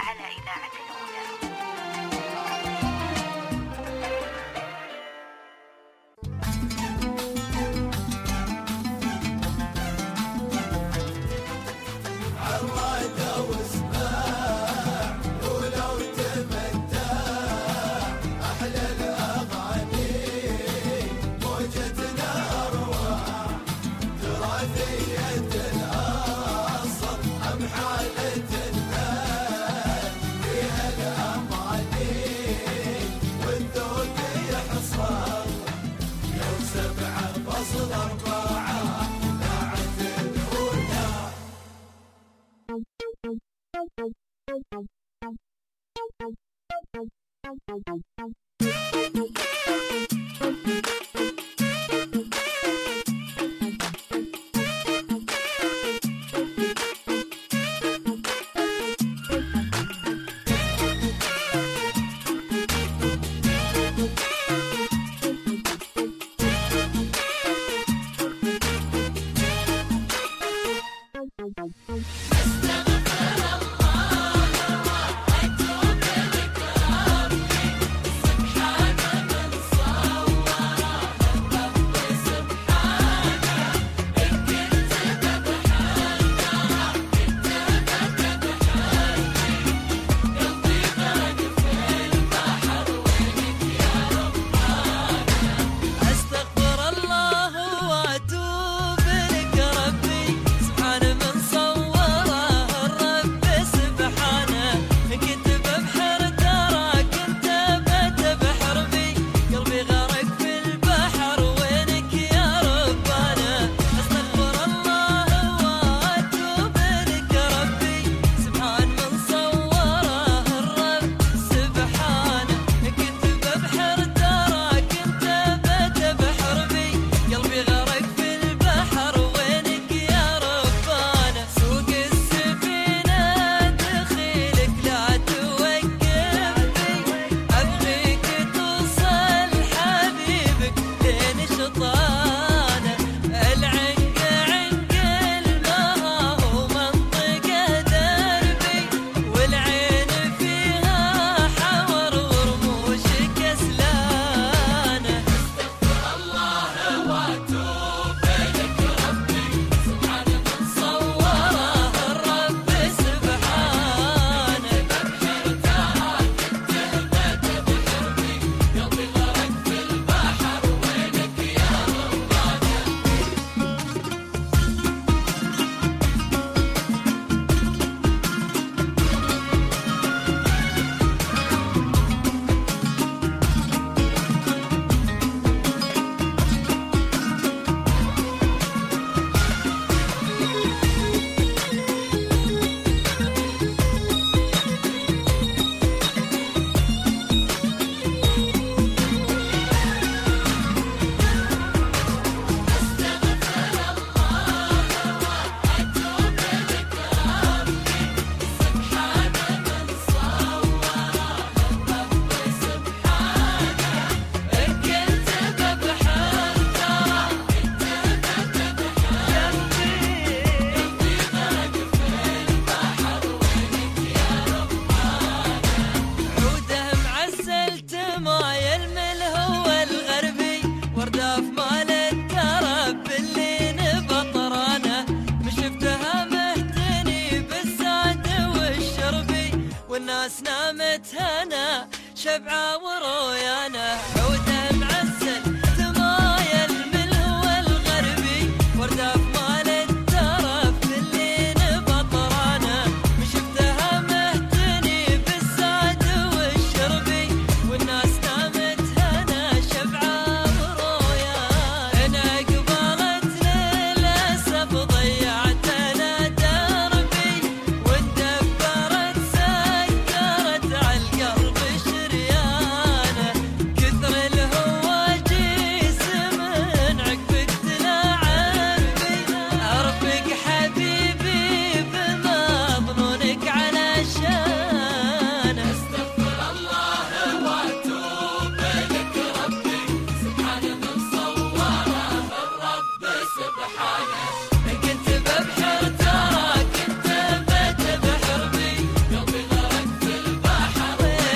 شبعة ورويانة عودة معسل تمايل من هو الغربي وردة في مال الترف اللي نبطرانة مشفتها مهتني بالسعد والشربي والناس نامت هنا شبعة ورويانة أنا قبلت للأسف ضيعت أنا دربي واندبرت سكرت عالقلب شريانة كثر الهواجيس من عقبك تلاعبي أرفق حبيبي بمضمونك علشان استغفر الله واتوب لك ربي سبحانه من صوره الرب سبحانه كنت ببحر ترى كنت بتبحر بي قلبي غرق في البحر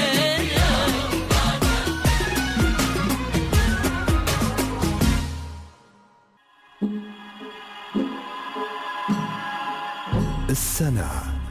السنة.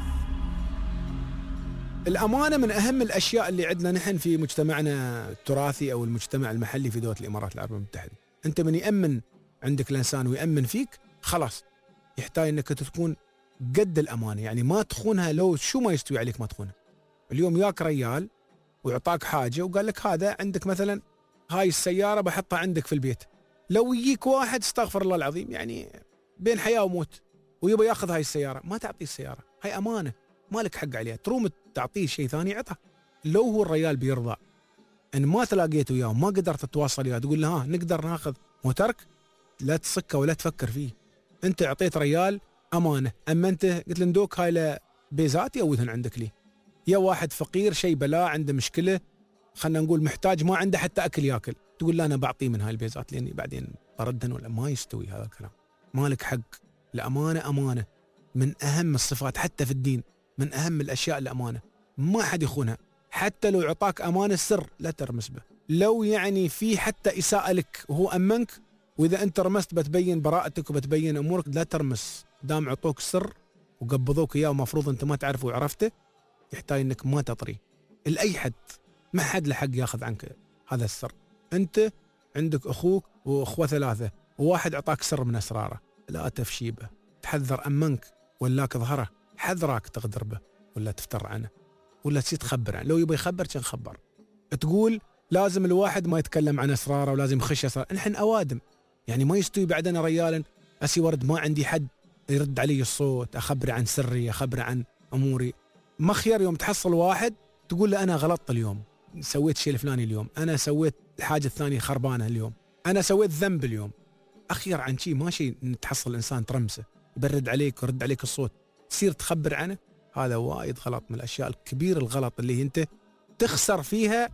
الأمانة من أهم الأشياء اللي عندنا نحن في مجتمعنا التراثي أو المجتمع المحلي في دولة الإمارات العربية المتحدة. أنت من يأمن عندك الإنسان ويأمن فيك خلاص يحتاج أنك تكون قد الأمانة، يعني ما تخونها لو شو ما يستوي عليك ما تخونها. اليوم ياك ريال ويعطاك حاجة وقال لك هذا عندك مثلا هاي السيارة بحطها عندك في البيت، لو يجيك واحد استغفر الله العظيم يعني بين حياة وموت ويبغى ياخذ هاي السيارة ما تعطيه السيارة، هاي أمانة مالك حق عليها، تروم تعطيه شيء ثاني عطه. لو هو الريال بيرضى ان ما تلاقيت وياه وما قدرت تتواصل وياه تقول له ها نقدر ناخذ موترك، لا تسكه ولا تفكر فيه. انت اعطيت ريال امانه، اما انت قلت له ندوك هاي بيزات يوذهن عندك لي، يا واحد فقير شيء بلا عنده مشكله خلينا نقول محتاج ما عنده حتى اكل ياكل، تقول لا انا بعطيه من هاي البيزات لاني بعدين بردهن ولا ما يستوي هذا الكلام. مالك حق. الامانه امانه من اهم الصفات حتى في الدين، من اهم الاشياء الامانه، ما حد يخونها. حتى لو عطاك امانه السر لا ترمس به، لو يعني في حتى اساءه لك وهو امنك، واذا انت رمست بتبين براءتك وبتبين امورك، لا ترمس دام عطوك سر وقبضوك اياه ومفروض انت ما تعرفه وعرفته، يحتاج انك ما تطري لاي حد، ما حد له حق ياخذ عنك هذا السر. انت عندك اخوك واخوه ثلاثه وواحد اعطاك سر من اسراره، لا تفشي به، تحذر امنك ولاك ظهره، حذرك تغدر به ولا تفتر عنه ولا تصير تخبر عنه. لو يبغى يخبر كان خبر. تقول لازم الواحد ما يتكلم عن اسراره ولازم يخش اسرار، نحن اوادم يعني ما يستوي بعدنا ريالا اسي ورد ما عندي حد يرد علي الصوت، اخبر عن سري، اخبر عن اموري. ما خير يوم تحصل واحد تقول له انا غلطت اليوم، سويت شيء الفلاني اليوم، انا سويت الحاجه الثانيه خربانه اليوم، انا سويت ذنب اليوم. اخير عن شيء ماشي تحصل الانسان ترمسه يبرد عليك ويرد عليك الصوت تصير تخبر عنه. هذا وايد غلط، من الاشياء الكبيره الغلط اللي انت تخسر فيها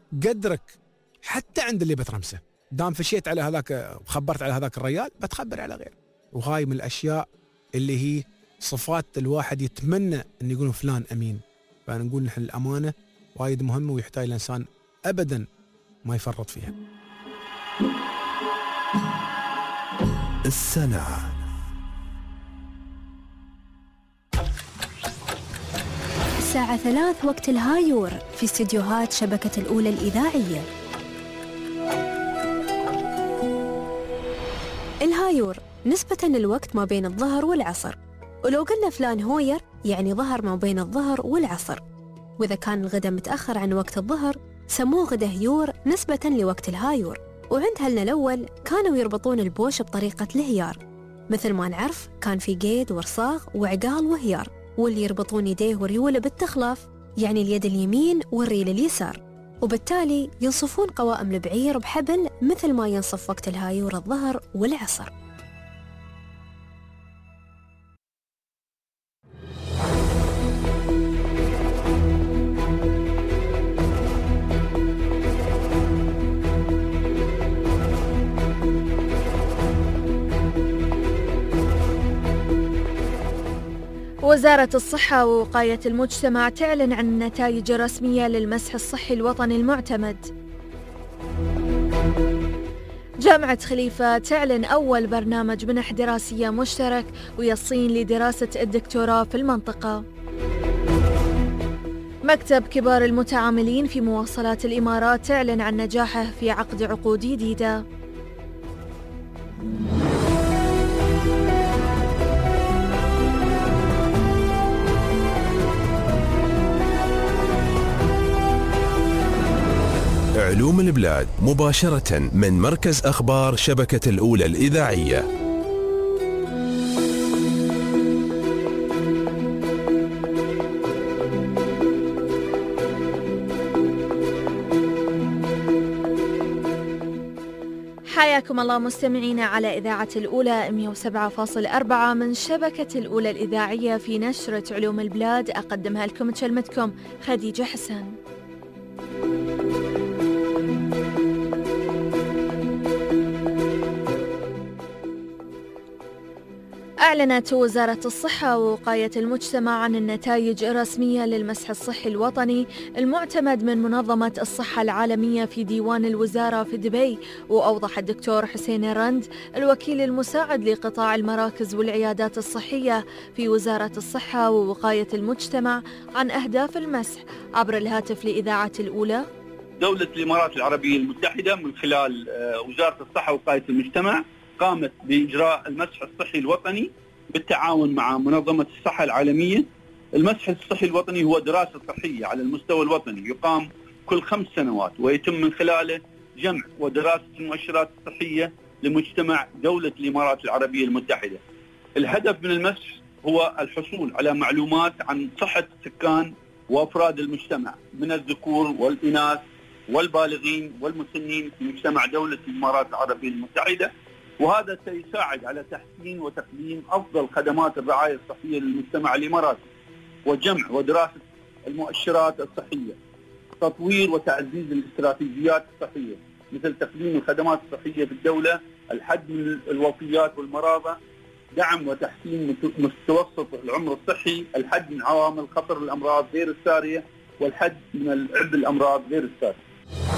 قدرك حتى عند اللي بترمسه. دام فشيت على هذاك وخبرت على هذاك الريال بتخبر على غير. وهاي من الاشياء اللي هي صفات الواحد يتمنى ان يقولون فلان امين. فنقول نحن الامانه وايد مهمه ويحتاج الانسان ابدا ما يفرط فيها. السنة. الساعة 3 وقت الهايور في استديوهات شبكة الأولى الإذاعية. الهايور نسبة الوقت ما بين الظهر والعصر، ولو قلنا فلان هوير يعني ظهر ما بين الظهر والعصر، وإذا كان الغداء متأخر عن وقت الظهر سموه غدا هيور نسبة لوقت الهايور. وعند هلنا الأول كانوا يربطون البوش بطريقة الهيار، مثل ما نعرف كان في قيد ورصاغ وعقال وهيار، واللي يربطون يديه وريوله بالتخلاف يعني اليد اليمين والريل اليسار، وبالتالي ينصفون قوائم البعير بحبل مثل ما ينصف وقت الهايور الظهر والعصر. وزارة الصحة ووقاية المجتمع تعلن عن النتائج الرسمية للمسح الصحي الوطني المعتمد. جامعة خليفة تعلن أول برنامج منح دراسية مشترك ويا الصين لدراسة الدكتوراه في المنطقة. مكتب كبار المتعاملين في مواصلات الإمارات تعلن عن نجاحه في عقد عقود جديدة. علوم البلاد مباشرة من مركز أخبار شبكة الأولى الإذاعية. حياكم الله مستمعينا على إذاعة الأولى 107.4 من شبكة الأولى الإذاعية في نشرة علوم البلاد، أقدمها لكم تشلمتكم خديجة حسن. أعلنت وزارة الصحة ووقاية المجتمع عن النتائج الرسمية للمسح الصحي الوطني المعتمد من منظمة الصحة العالمية في ديوان الوزارة في دبي. وأوضح الدكتور حسين الرند الوكيل المساعد لقطاع المراكز والعيادات الصحية في وزارة الصحة ووقاية المجتمع عن أهداف المسح عبر الهاتف لإذاعة الأولى. دولة الإمارات العربية المتحدة من خلال وزارة الصحة ووقاية المجتمع قامت بإجراء المسح الصحي الوطني بالتعاون مع منظمة الصحة العالمية. المسح الصحي الوطني هو دراسة صحية على المستوى الوطني يقام كل 5 سنوات، ويتم من خلاله جمع ودراسة المؤشرات الصحية لمجتمع دولة الإمارات العربية المتحدة. الهدف من المسح هو الحصول على معلومات عن صحة السكان وأفراد المجتمع من الذكور والإناث والبالغين والمسنين في مجتمع دولة الإمارات العربية المتحدة، وهذا سيساعد على تحسين وتقديم أفضل خدمات الرعاية الصحية للمجتمع الإماراتي، وجمع ودراسة المؤشرات الصحية، تطوير وتعزيز الاستراتيجيات الصحية مثل تقديم الخدمات الصحية في الدولة، الحد من الوفيات والمرضى، دعم وتحسين متوسط العمر الصحي، الحد من عوامل خطر الأمراض غير السارية، والحد من عبء الأمراض غير السارية.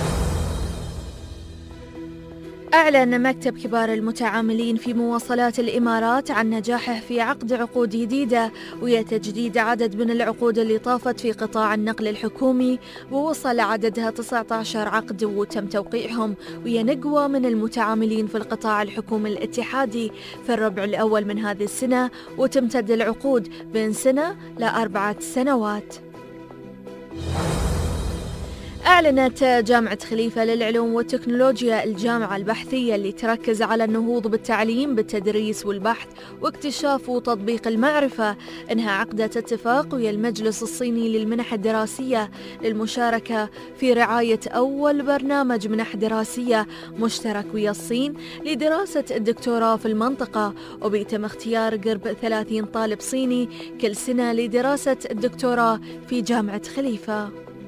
أعلن مكتب كبار المتعاملين في مواصلات الإمارات عن نجاحه في عقد عقود جديدة، وهي تجديد عدد من العقود اللي طافت في قطاع النقل الحكومي، ووصل عددها 19 عقد وتم توقيعهم، وهي نقوة من المتعاملين في القطاع الحكومي الاتحادي في الربع الأول من هذه السنة، وتمتد العقود بين 1 ل4 سنوات. أعلنت جامعة خليفة للعلوم والتكنولوجيا الجامعة البحثية اللي تركز على النهوض بالتعليم بالتدريس والبحث واكتشاف وتطبيق المعرفة إنها عقدت اتفاق ويا المجلس الصيني للمنح الدراسية للمشاركة في رعاية أول برنامج منح دراسية مشترك ويا الصين لدراسة الدكتوراه في المنطقة، وبيتم اختيار قرب 30 طالب صيني كل سنة لدراسة الدكتوراه في جامعة خليفة.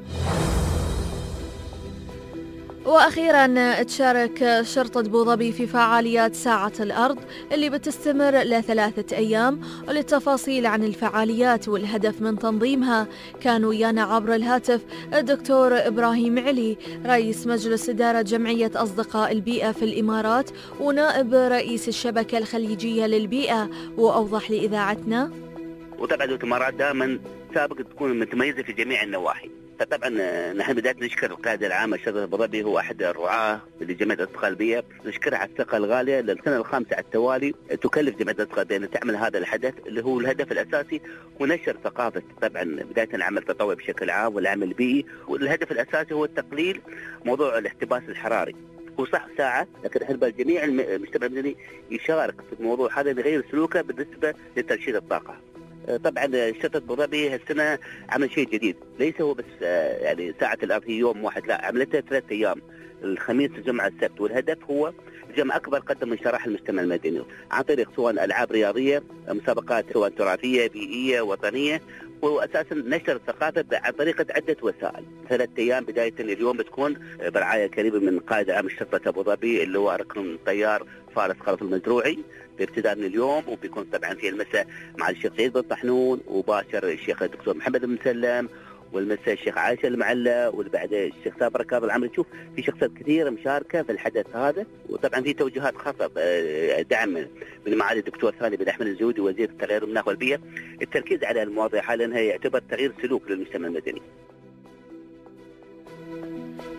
وأخيرا تشارك شرطة أبوظبي في فعاليات ساعة الأرض اللي بتستمر ل3 أيام، وللتفاصيل عن الفعاليات والهدف من تنظيمها كان ويانا عبر الهاتف الدكتور إبراهيم علي رئيس مجلس إدارة جمعية أصدقاء البيئة في الإمارات ونائب رئيس الشبكة الخليجية للبيئة، وأوضح لإذاعتنا. وطبعا الإمارات دائما سابق تكون متميزة في جميع النواحي. فطبعا نحن بدأت نشكر القائد العام شرطة أبوظبي، هو أحد الرعاة لجمعية أصدقاء البيئة، نشكرها على الثقة الغالية للسنة الخامسة على التوالي تكلف جمعية أصدقاء البيئة أن تعمل هذا الحدث اللي هو الهدف الأساسي ونشر ثقافة طبعا بداية العمل التطوعي بشكل عام والعمل البيئي، والهدف الأساسي هو التقليل موضوع الاحتباس الحراري. هو صح ساعة، لكن احنا الجميع المجتمع المدني يشارك في الموضوع هذا لغير سلوكه بالنسبة لترشيد الطاقة. طبعا شرطة أبوظبي هالسنة عمل شيء جديد، ليس هو بس يعني ساعة الأرض هي يوم واحد، لا عملتها 3 أيام، الخميس الجمعة السبت، والهدف هو جمع أكبر قدر من شرائح المجتمع المدني عن طريق سواء ألعاب رياضية، مسابقات سواء تراثية بيئية وطنية، وأساسا نشر الثقافة عن طريقة عدة وسائل. 3 أيام بداية اليوم بتكون برعاية قريبة من قائد عام شرطة أبوظبي اللي هو ركن الطيار فارس خلف المزروعي بابتداء من اليوم، وبيكون طبعا في المساء مع الشيخ سعيد بن طحنون، وباشر الشيخ الدكتور محمد بن مسلم، والمساء الشيخ عائشة المعلى، والبعد الشيخ سابر ركاب العمري. تشوف في شخصيات كثيرة مشاركة في الحدث هذا، وطبعا في توجيهات خاصة دعم من معالي الدكتور ثاني بن أحمد الزودي وزير التغير والمناخ والبيئة، التركيز على المواضيع حاليا هي يعتبر تغيير سلوك للمجتمع المدني.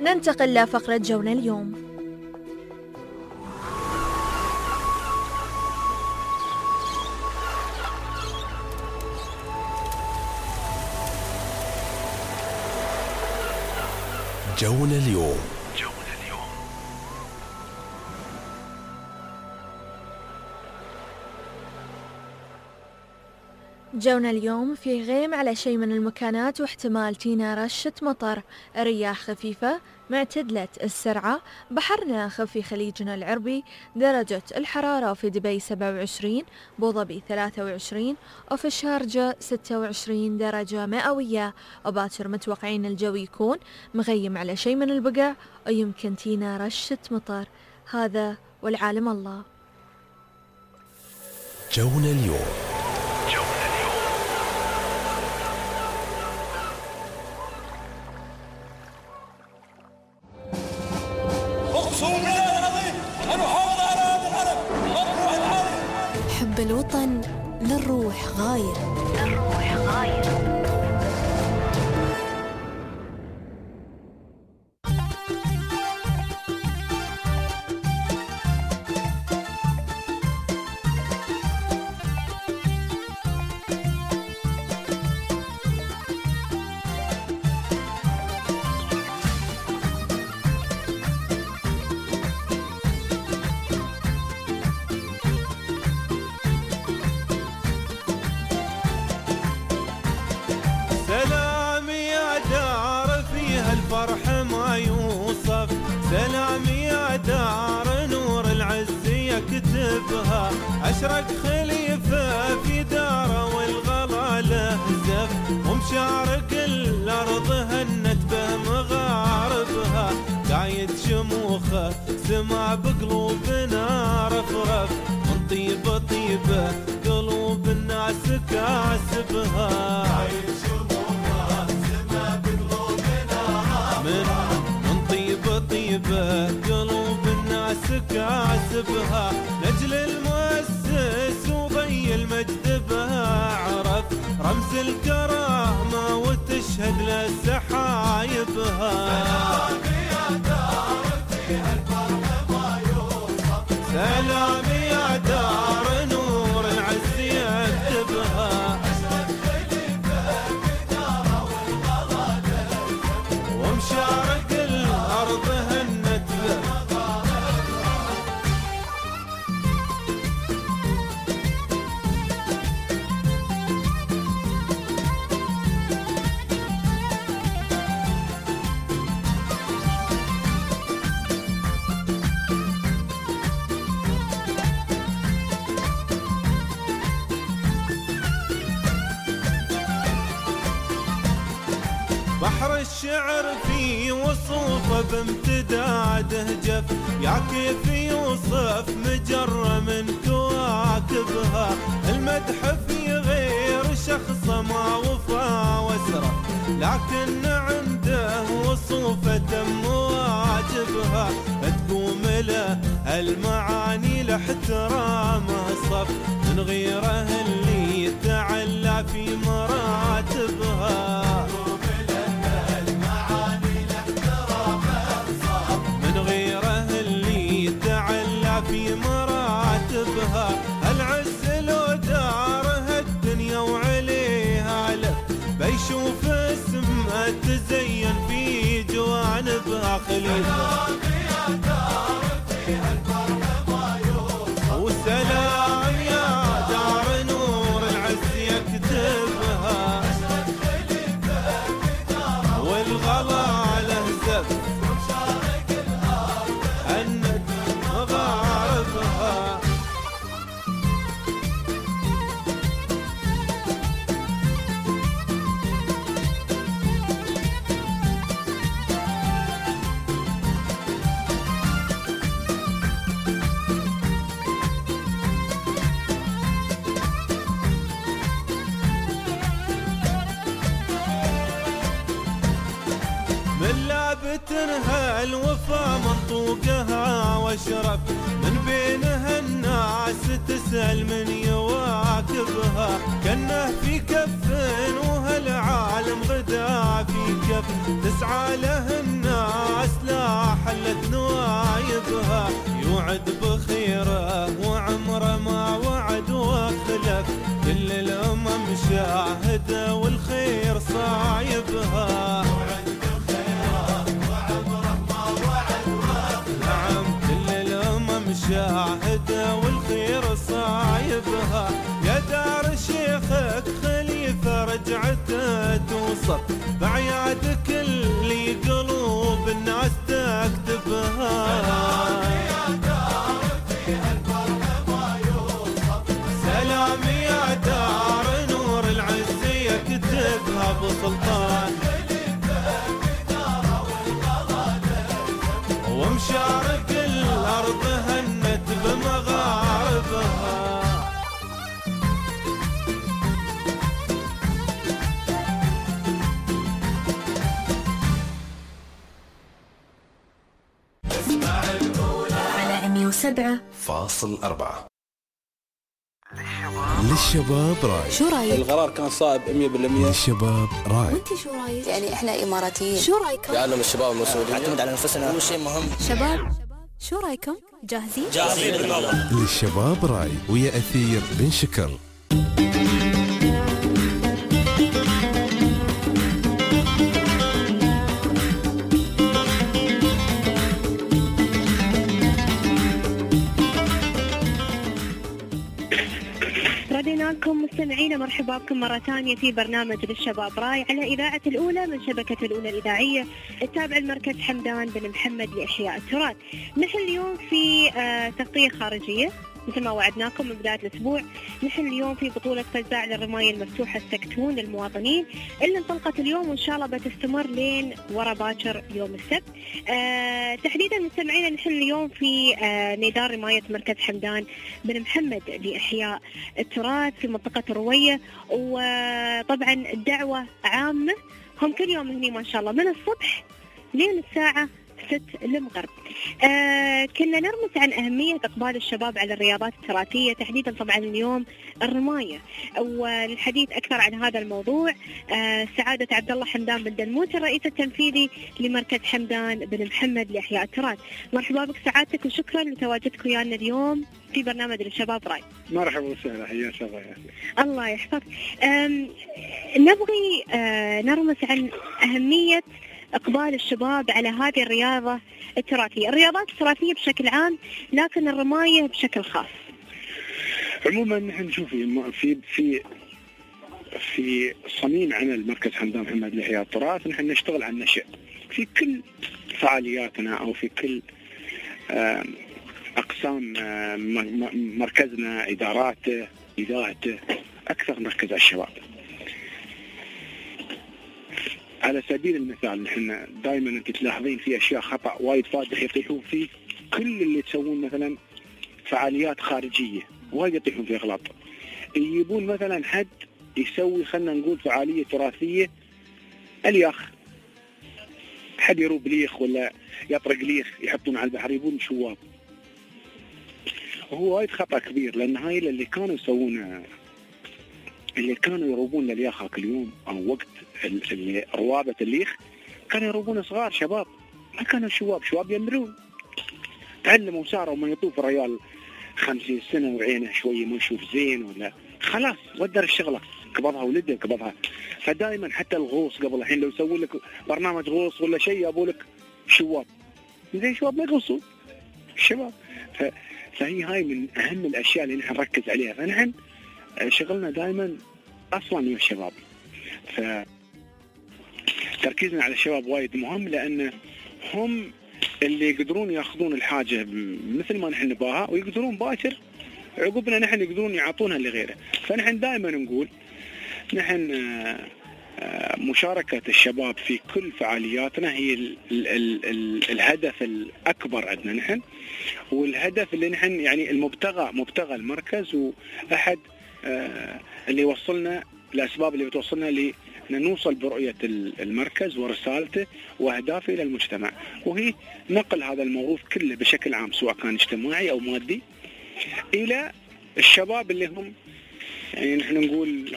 ننتقل لفقرة جونا اليوم. جونا اليوم. جونا اليوم في غيم على شيء من المكانات واحتمال تينا رشة مطر، رياح خفيفة معتدلة السرعة، بحرنا خفي خليجنا العربي، درجة الحرارة في دبي 27، بوظبي 23، وفي الشارجة 26 درجة مئوية. وباكر متوقعين الجو يكون مغيم على شيء من البقع ويمكن تينا رشة مطر. هذا والعالم الله. جونا اليوم. حب الوطن للروح غاير. الفرح ما يوصف، سلام يا دار نور العز يكتبها، أشرق خليفة في داره والغلا له زف، ومشارق الأرض هنت به مغاربها، قايد شموخه سما بقلوبنا رفرف، من طيبة طيبة قلوب الناس كاسبها، من طيبة طيبة قلوب الناس كاسبها، نجل المؤسس وضي المجد بها عرف، رمز الكرامة وتشهد لسحايبها. سلام يا دار فيها الفرح ما يوصف، سلام يا دار نور العز يكتبها، ومشارق الأرض هنت به. بحر الشعر في وصوفه بامتداده جف، يا كيف يوصف مجرة من كواكبها، المدح في غير شخصه ما وفى وسره، لكن عنده وصوفه تم واجبها، تقوم له المعاني لاحترامه صف، من غيره اللي تعلى في مراتبها، في مراتبها، العز لو دارها الدنيا وعليها لف، بيشوف اسمها تزين في جوانبها خليفة. يا دار فيها الفرح ما يوصف، وسلام يا دار نور العز يكتبها، والغلا له زف، ومشارق الأرض هنت مغاربها. من لابتنها الوفا منطوقها واشرف، من بينها الناس تسأل من يواكبها، كنه في كف وهالعالم غدا في كف، تسعى له الناس مشاهدة والخير صايبها. نعم كل الأمم شاهدة والخير صايبها. يا دار شيخك خليفة رجعته توصل بعيادك اللي قلوب الناس تكتبها. سلام يا دار نور العز يكتبها بسلطان. ومشارق الأرض هنت بمغاربها. على 107.4 للشباب راي. شو رايك؟ القرار كان صائب 100%. للشباب راي. وانت شو رايك؟ يعني احنا اماراتيين، شو رايكم؟ يعلم الشباب المسؤولين نعتمد على نفسنا، هو شيء مهم. شباب شو رايكم؟ جاهزين؟ جاهزين بالله. للشباب راي ويا أثير بن شكر. ردينا لكم مستمعينا، مرحبا بكم مرة ثانية في برنامج للشباب راي على إذاعة الأولى من شبكة الأولى الإذاعية التابعة لمركز حمدان بن محمد لإحياء التراث. نحن اليوم في تغطية خارجية مثل ما وعدناكم من بداية الأسبوع. نحن اليوم في بطولة فزاع للرماية المفتوحة السكتون للمواطنين اللي انطلقت اليوم وإن شاء الله بتستمر لين ورا باكر يوم السبت. تحديدا مستمعينا نحن اليوم في ميدان رماية مركز حمدان بن محمد لإحياء التراث في منطقة الروية. وطبعا الدعوة عامة، هم كل يوم هني ما شاء الله من الصبح لين الساعة 6 المغرب. كنا نرمز عن أهمية إقبال الشباب على الرياضات التراثية، تحديدا طبعا اليوم الرماية. وللحديث أكثر عن هذا الموضوع سعادة عبد الله حمدان بن دلموت الرئيس التنفيذي لمركز حمدان بن محمد لإحياء التراث. مرحبا بك سعادتك وشكرا لتواجدك ويانا اليوم في برنامج الشباب راي. مرحبا وسهلا، حياك الله. الله يحفظك. نبغي نرمز عن أهمية إقبال الشباب على هذه الرياضة التراثية، الرياضات التراثية بشكل عام لكن الرماية بشكل خاص. عموما نحن نشوف في صميم عمل مركز حمدان محمد لإحياء التراث نحن نشتغل على النشء في كل فعالياتنا أو في كل أقسام مركزنا، إداراته، إذاعته، أكثر مركز على الشباب. على سبيل المثال نحن دائما انت تلاحظين في اشياء خطا وايد فادح يطيحون فيه، كل اللي تسوون مثلا فعاليات خارجيه وايد يطيحون فيه اغلاط. يجيبون مثلا حد يسوي خلينا نقول فعاليه تراثيه، الياخ، حد يروب ليخ ولا يطرق ليخ يحطون على البحر، يبون شواب. وهو وايد خطا كبير، لان هاي اللي كانوا يسوونه، اللي كانوا يروبون للياخ كل يوم او وقت روابة الليخ كانوا يروبون صغار شباب، ما كانوا شواب يمرون. تعلموا وصاروا ما يطوف الريال 50 سنة وعينه شوية ما يشوف زين ولا خلاص ودر الشغلة، قبضها ولده قبضها. فدائما حتى الغوص قبل الحين لو يسوون لك برنامج غوص ولا شيء يابوا لك شواب، زين شواب ما يغوصون الشباب. فهي هاي من أهم الأشياء اللي نحن نركز عليها. فنحن شغلنا دائما أصلا مع الشباب، فتركيزنا على الشباب وايد مهم، لأن هم اللي يقدرون ياخذون الحاجة مثل ما نحن نباها، ويقدرون باكر عقبنا نحن يقدرون يعطونها لغيره. فنحن دائما نقول نحن مشاركة الشباب في كل فعالياتنا هي الهدف الأكبر عندنا نحن، والهدف اللي نحن يعني مبتغى المركز، وأحد اللي يوصلنا الأسباب اللي بتوصلنا لنوصل برؤية المركز ورسالته وأهدافه إلى المجتمع، وهي نقل هذا الموروث كله بشكل عام سواء كان اجتماعي أو مادي إلى الشباب اللي هم يعني نحن نقول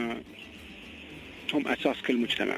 هم أساس كل مجتمع.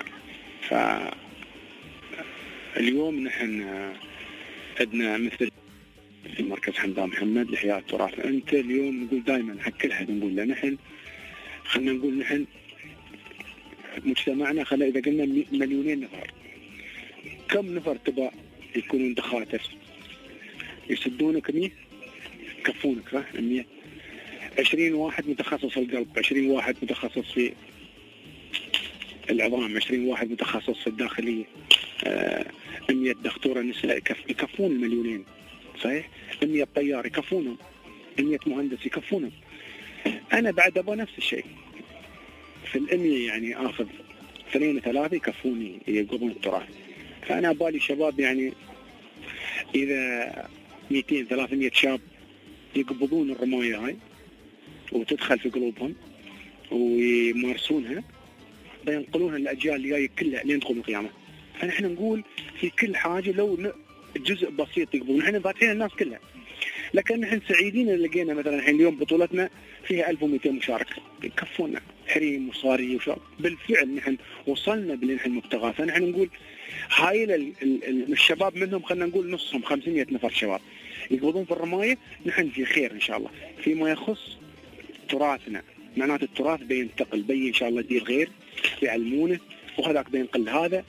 فاليوم نحن عندنا مثل في مركز حمدان محمد لإحياء التراث. أنت اليوم نقول دائما حق كل حد نقول له نحن خلينا نقول نحن مجتمعنا إذا قلنا 2,000,000 نفر، كم نفر تبى يكونون دكاترة يسدونك 100 يكفونك 100؟ 20 واحد متخصص في القلب، 20 واحد متخصص في العظام، 20 واحد متخصص في الداخلية، 100 دكتورة نساء يكفون 2,000,000 صحيح؟ 100 طيار يكفونهم، 100 مهندس يكفونهم. أنا بعد أبغى نفس الشيء في 100 يعني آخذ 2 3 يكفوني يقبضون التراث. فأنا أبالي شباب يعني إذا 200 300 شاب يقبضون الرماية هاي وتدخل في قلوبهم ويمارسونها، بينقلونها للأجيال اللي جاية كلها لين تقوم القيامة. فنحن نقول في كل حاجة لو جزء بسيط يقبضون، نحن فاتحين الناس كلها، لكن نحن سعيدين اللي لقينا مثلا الحين اليوم بطولتنا فيها 1200 مشارك يكفونا حريم وصاري وشاب. بالفعل نحن وصلنا باللي نحن مبتغاه. فنحن نقول هاي الشباب منهم خلينا نقول نصهم 500 نفر شباب يقبضون في الرماية، نحن في خير إن شاء الله. فيما يخص تراثنا، معناته التراث بينتقل إن شاء الله يدير غير يعلمونه وهذاك بينقل هذا.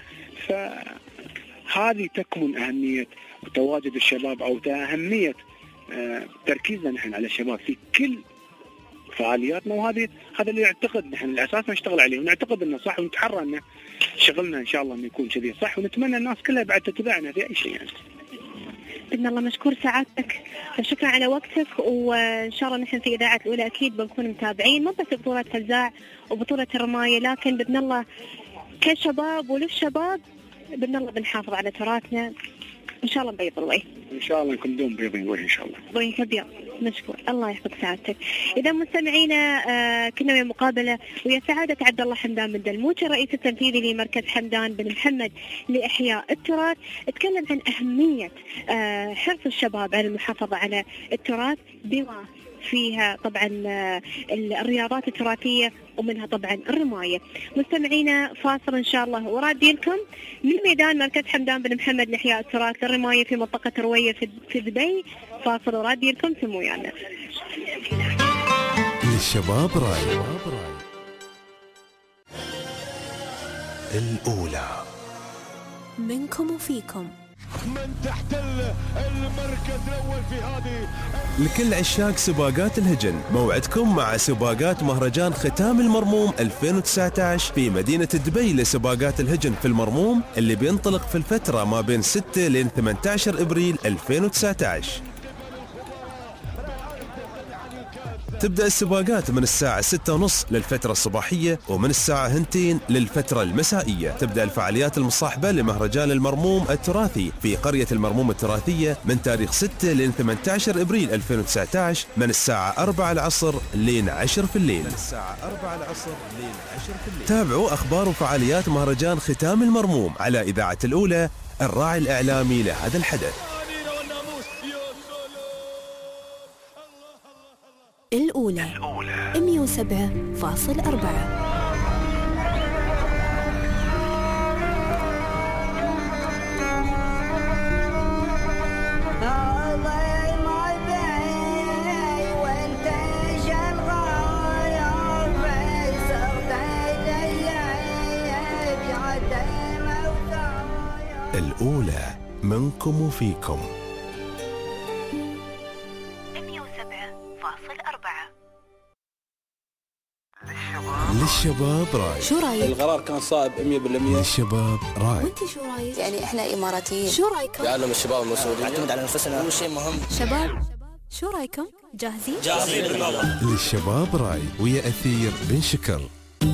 فهذه تكمن أهمية تواجد الشباب أو أهمية تركيزنا نحن على الشباب في كل فعالياتنا. وهذا اللي نعتقد نحن الأساس نشتغل عليه، ونعتقد أنه صح، ونتحرى أن شغلنا إن شاء الله أنه يكون كذي صح، ونتمنى الناس كلها بعد تتبعنا في أي شيء يعني. بإذن الله. مشكور سعادتك، شكرا على وقتك، وإن شاء الله نحن في إذاعة الأولى أكيد بنكون متابعين مو بس بطولة فزاع وبطولة الرماية، لكن بإذن الله كشباب وللشباب بإذن الله بنحافظ على تراثنا إن شاء الله بيض الوجه. إن شاء الله نكون دوم بيض الوجه إن شاء الله. وجهك أبيض. مشكور، الله يحفظ سعادتك. إذا مستمعينا كنا ويا مقابلة ويا سعادة عبد الله حمدان بن دلموتي الرئيس التنفيذي لمركز حمدان بن محمد لإحياء التراث. اتكلم عن أهمية حرص الشباب على المحافظة على التراث بما فيها طبعا الرياضات التراثية ومنها طبعا الرماية. مستمعينا فاصل إن شاء الله ورادي لكم من ميدان مركز حمدان بن محمد لإحياء التراث للرماية في منطقة روية في دبي. فاصل ورادي لكم ثم ويانا. للشباب راي الأولى منكم وفيكم من تحتل المركز الأول في هذه. لكل عشاق سباقات الهجن موعدكم مع سباقات مهرجان ختام المرموم 2019 في مدينة دبي لسباقات الهجن في المرموم اللي بينطلق في الفترة ما بين 6 لين 18 إبريل 2019. تبدأ السباقات من الساعة 6:30 للفترة الصباحية، ومن الساعة 2 للفترة المسائية. تبدأ الفعاليات المصاحبة لمهرجان المرموم التراثي في قرية المرموم التراثية من تاريخ 6 لين 18 إبريل 2019 من الساعة 4 العصر لين 10 في الليل. تابعوا أخبار وفعاليات مهرجان ختام المرموم على إذاعة الأولى، الراعي الإعلامي لهذا الحدث. الأولى 107.4. الأولى منكم وفيكم. 107.4. للشباب راي. شو رايك؟ القرار كان صائب 100%. للشباب راي. وانت شو رايك؟ يعني احنا اماراتيين، شو رايكم؟ يعلم الشباب المسؤولين، نعتمد على نفسنا، هو شيء مهم. شباب شو رايكم؟ جاهزين؟ جاهزين بالله. للشباب راي ويا أثير بن شكر.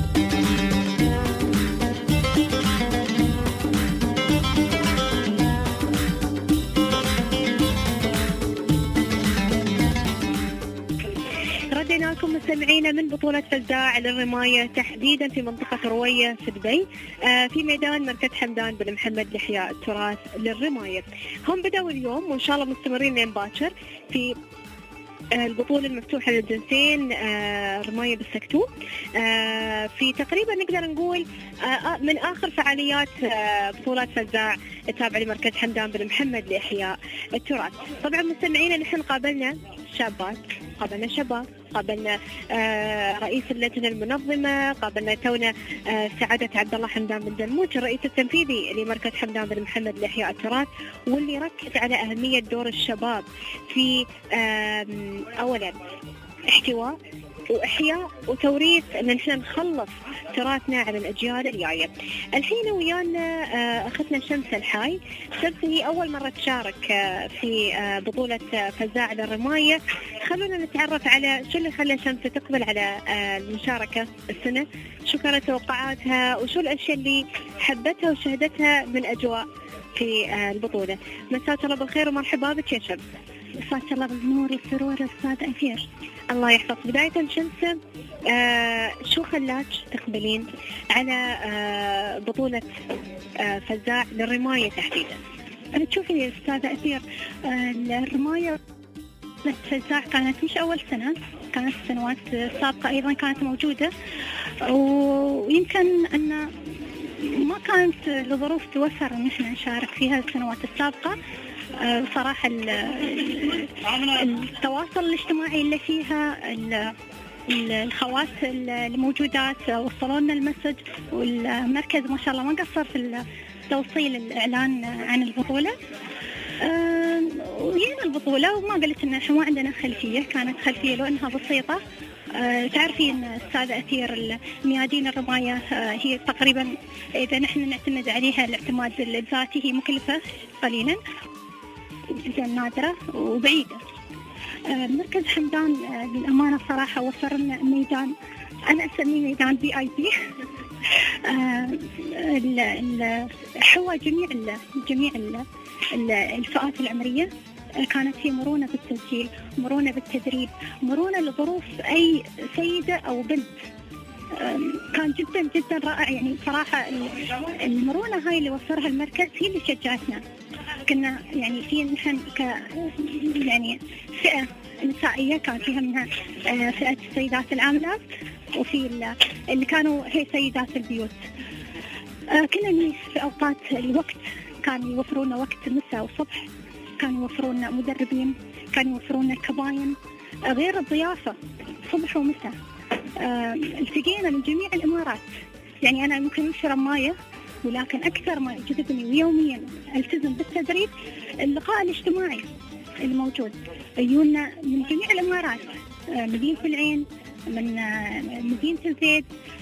ردينا لكم مستمعينا من بطولة فزاع للرماية تحديدا في منطقة روية في دبي في ميدان مركز حمدان بن محمد لإحياء التراث للرماية. هم بدأوا اليوم وإن شاء الله مستمرين لين باكر في البطولة المفتوحة للجنسين رماية بالسكتو في تقريبا نقدر نقول من آخر فعاليات بطولات فزاع التابعة لمركز حمدان بن محمد لإحياء التراث. طبعا مستمعينا نحن قابلنا شابات، قابلنا شباب، قابلنا رئيس اللجنة المنظمة، قابلنا تونا سعادة عبد الله حمدان بن دلموج الرئيس التنفيذي لمركز حمدان بن محمد لإحياء التراث، واللي ركز على أهمية دور الشباب في أولا احتواء وإحياء وتوريث أن نحن نخلص تراثنا على الأجيال الجاية. الحين ويانا أختنا شمس الحاي. شمس هي أول مرة تشارك في بطولة فزاع للرماية. خلونا نتعرف على شو اللي خلى شمس تقبل على المشاركة السنة، شو كانت توقعاتها وشو الأشياء اللي حبتها وشهدتها من أجواء في البطولة. مساك الله بالخير ومرحبا بك يا شمس. مساك الله بالنور والسرور أستاذ أثير. الله يحفظك. بداية شمس، شو خلاك تقبلين على بطولة فزاع للرماية تحديدا؟ تشوفي يا أستاذ أثير، الرماية فزاع كانت مش أول سنة، كانت السنوات السابقة أيضا كانت موجودة، ويمكن أن ما كانت لظروف توفر أن احنا نشارك فيها السنوات السابقة. صراحة التواصل الاجتماعي اللي فيها الخوات الموجودات وصلوا لنا المسج، والمركز ما شاء الله ما قصر في توصيل الإعلان عن البطولة. وجينا البطولة وما قلت إن إحنا ما عندنا خلفية، كانت خلفية لو إنها بسيطة. تعرفين أستاذ أثير ميادين الرماية هي تقريبا إذا نحن نعتمد عليها الاعتماد الذاتي هي مكلفة قليلا جدا نادرة وبعيدة. مركز حمدان للأمانة صراحة وفر لنا ميدان أنا أسميه ميدان VIP. حوى جميع الفئات العمرية. كانت في مرونة بالتسجيل، مرونة بالتدريب، مرونة لظروف أي سيدة أو بنت. كان جدا جدا رائع يعني صراحة. المرونة هاي اللي وفرها المركز هي اللي شجعتنا. كنا يعني في نحن يعني فئة نسائية كان فيها منها فئة السيدات العاملات، وفي اللي كانوا هي سيدات البيوت. كنا في أوقات الوقت كانوا يوفرونا وقت المساء والصبح، كانوا يوفرونا مدربين، كانوا يوفرونا كباين، غير الضيافة صبح ومساء. التقينا من جميع الإمارات. يعني أنا يمكن مش رماية، ولكن أكثر ما يجذبني ويوميا ألتزم بالتدريب اللقاء الاجتماعي الموجود. يجونا من جميع الإمارات، مدينة العين، من مدينة الزيد،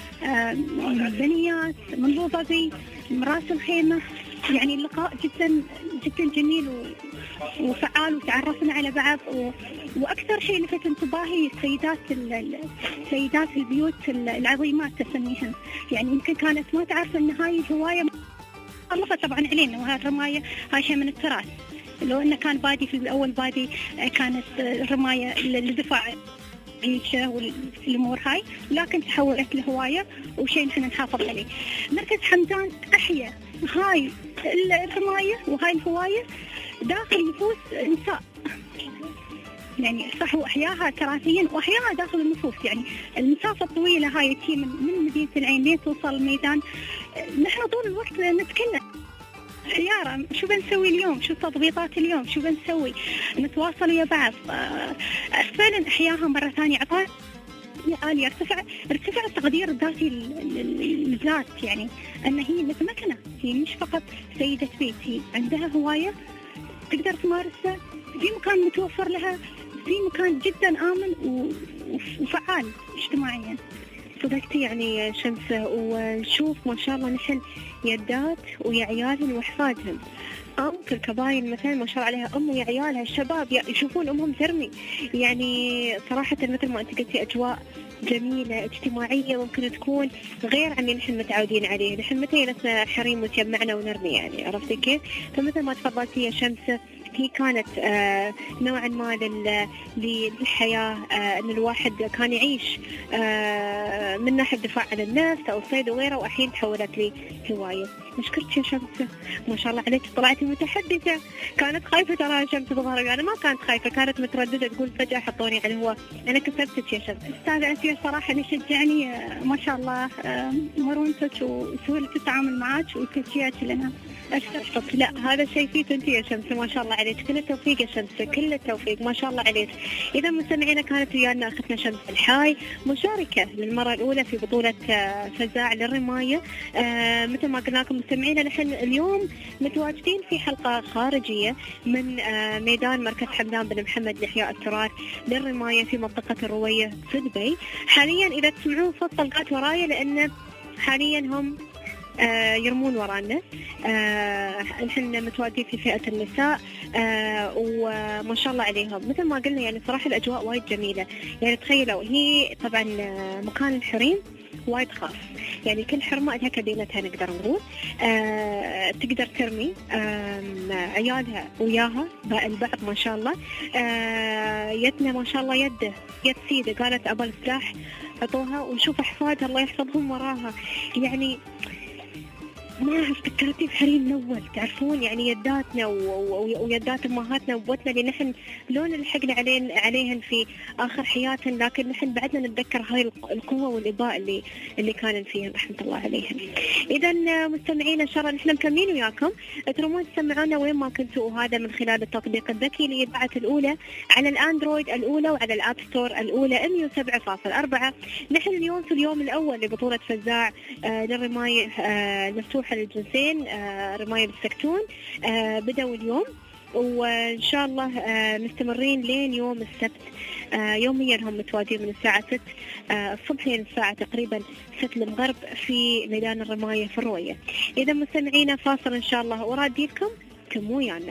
من بنيات، من أبو ظبي، من راس الخيمة. يعني اللقاء جدا جدا جميل وفعال، وتعرفنا على بعض. وأكثر شيء لفت انتباهي سيدات البيوت العظيمات تسميهن. يعني يمكن كانت ما تعرف أن هاي الهواية مخلفة طبعا علينا، وهذه الرماية هاي شيء من التراث. لو أنه كان بادي في الأول بادي كانت الرماية للدفاع والأمور هاي، لكن تحولت لهواية وشيء نحن نحافظ عليه. مركز حمدان أحيا هاي الرماية وهاي الهواية داخل نفوس النساء. يعني صح وأحياها تراثيا وأحياها داخل النفوس. يعني المسافة الطويلة هاي تي من مدينة العين لين توصل الميدان. نحن طول الوقت نتكلم سيارة، شو بنسوي اليوم، شو التضبيطات اليوم، شو بنسوي، نتواصل ويا بعض. فعلا أحياها مرة ثانية عطاء عالية، ارتفع التقدير الذاتي للذات. يعني أن هي متمكنة، هي مش فقط سيدة بيت، هي عندها هواية تقدر تمارسها في مكان متوفر لها، في مكان جدا آمن وفعال اجتماعيا. صدقتي يعني شمس، ونشوف ما شاء الله نحن يدات ويا عيالهم واحفادهم. في الكباين مثلا ما شاء الله عليها أم ويا عيالها، الشباب يشوفون أمهم ترمي. يعني صراحة مثل ما أنت قلتي أجواء جميلة اجتماعية ممكن تكون غير عن اللي نحن متعودين عليه. نحن متى جلسنا حريم وتجمعنا ونرمي يعني، عرفتي كيف؟ فمثل ما تفضلتي يا شمس، هي كانت نوعا ما للحياة، أن الواحد كان يعيش من ناحية دفاع عن النفس أو الصيد وغيره، وأحين تحولت لي هواية. مشكرتك يا شمس، ما شاء الله عليك طلعتي متحدثة. كانت خايفة ترى شمس بظهري، أنا ما كانت خايفة، كانت مترددة تقول فجأة حطوني على الهواء. أنا كسبتك يا شمس. أستاذة أثير صراحة اللي شجعني ما شاء الله مرونتك وسهولة التعامل معك وتشجيعك لنا. استغفرك، لا هذا شيء فيك انت يا شمس، ما شاء الله عليك، كل التوفيق يا شمس، كل التوفيق ما شاء الله عليك. اذا مستمعينا كانت ويانا اختنا شمس الحاي مشاركه للمره الاولى في بطوله فزاع للرمايه. مثل ما قلنا لكم مستمعينا نحن اليوم متواجدين في حلقه خارجيه من ميدان مركز حمدان بن محمد لاحياء التراث للرمايه في منطقه الرويه في دبي. حاليا اذا تسمعون صوت طلقات ورايا لان حاليا هم يرمون ورانا. نحن متواجدين في فئة النساء وما شاء الله عليهم مثل ما قلنا، يعني صراحة الأجواء وايد جميلة. يعني تخيلوا هي طبعا مكان الحريم وايد خاص، يعني كل حرمة لها كابينتها نقدر نقول. تقدر ترمي عيالها وياها البعض ما شاء الله. يدنا ما شاء الله يد سيدة قالت أبا السلاح عطوها ونشوف أحفادها الله يحفظهم وراها. يعني ما فكرتي بحريم الأول تعرفون، يعني يداتنا ويدات أمهاتنا وأبوتنا اللي نحن لون لحقنا عليهن في آخر حياتهن، لكن نحن بعدنا نتذكر هاي القوة والإضاءة اللي كانن فيهن رحمة الله عليهن. إذا مستمعينا إن شاء الله نحن مكملين وياكم، ترمون تسمعونا وين ما كنتوا، وهذا من خلال التطبيق الذكي لإذاعة الأولى على الأندرويد الأولى وعلى الآب ستور الأولى 107.4. نحن اليوم في اليوم الأول لبطولة فزاع للرماية مفتوحة للجنسين، رماية بالسكتون. بدأوا اليوم وإن شاء الله مستمرين لين يوم السبت. يوميا هم متواجدين من الساعة 6 الصبح لين الساعة تقريبا 6 المغرب في ميدان الرماية في الروية. إذا مستمعينا فاصل إن شاء الله وراديتكم كموا ويانا.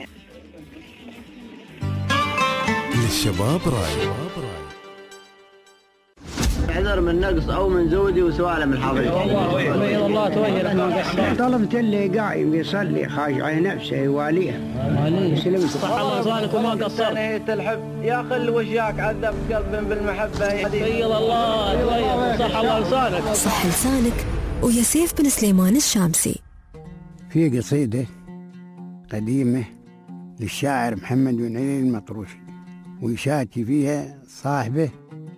للشباب راي احذر من نقص او من زودي وسوالم الحاضرين. بيض الله توجه طلبت اللي قايم يصلي خاشع نفسه يواليها. صح الله لسانك وما قصرت. الحب يا خل وشياك عذب قلب بالمحبه. بيض الله توجه صح الله لسانك. صح لسانك ويا سيف بن سليمان الشامسي. في قصيده قديمه للشاعر محمد بن علي المطروشي ويشاتي فيها صاحبه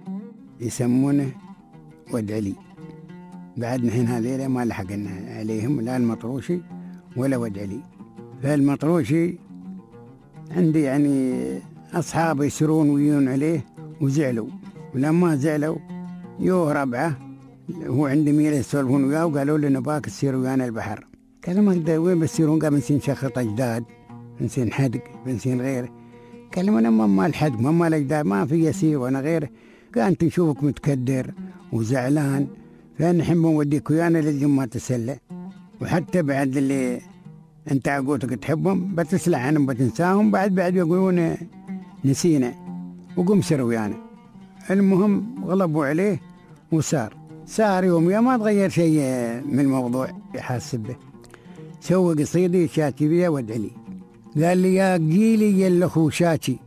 يسمونه ود علي. بعد نحن هذيلا ما لحقنا عليهم لا المطروشي ولا ود علي. فالمطروشي عندي يعني أصحابه يسرون ويون عليه وزعلوا، ولما زعلوا يوه ربعه هو عندي ميل يسولفون وياه وقالوا له نباك تسير ويانا البحر. قالوا ما اقدر وين بتسيرون؟ قال بنسين شخط أجداد، بنسين حدق، بنسين غيره. قالوا أنا ما الحدق ما الأجداد ما في يسير وأنا غيره. قال أنت نشوفك متكدر وزعلان فنحب نوديك ويانا للجم ما تسلى، وحتى بعد اللي أنت عقوتك تحبهم بتسلع عنهم بتنساهم بعد يقولون نسينا وقم سر ويانا. المهم غلبوا عليه وصار يوم يا ما تغير شيء من الموضوع يحاسب به. سوى قصيدة شاتي بيها ود علي. قال لي يا قيلي يا الأخو شاتي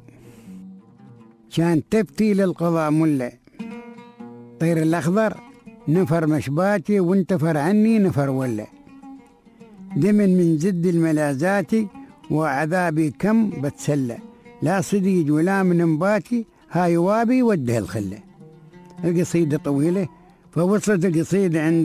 كان تبتي للقضاء ملا، طير الأخضر نفر مشباتي وانتفر عني نفر ولا، دمن من زد الملازات وعذابي كم بتسلى، لا صديج ولا من انباتي هاي وابي وده الخلة. القصيدة طويلة، فوصلت القصيدة عند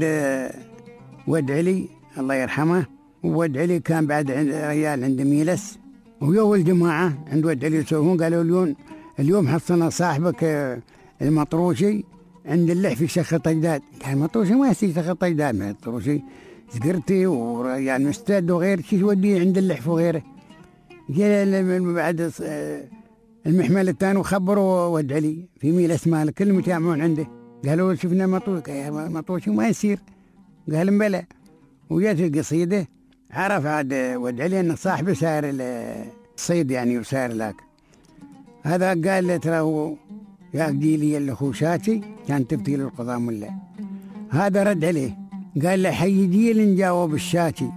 ود علي الله يرحمه. وود علي كان بعد ريال عند ميلس، ويو الجماعة عند ود علي يسولفون قالوا اليوم حصلنا صاحبك المطروشي عند اللح في شخط أجداد. كان المطروشي ما يصير شخط أجداد، من المطروشي سكرتي وريال مستد وغير شيء وديه عند اللحف وغيره. جاء بعد المحمل الثاني وخبروا ود علي في ميلس مالك كلهم يتجمعون عنده. قالوا شفنا مطروشي ما يصير. قال مبلى. وجات القصيدة عرف عاد ود علي أن صاحبه سائر الصيد يعني وسائر لك. هذا قال له ترى هو يا قيلي الأخو شاتي كان تبتي للقضاء ملا. هذا رد عليه قال له حي جيل جاوب الشاتي،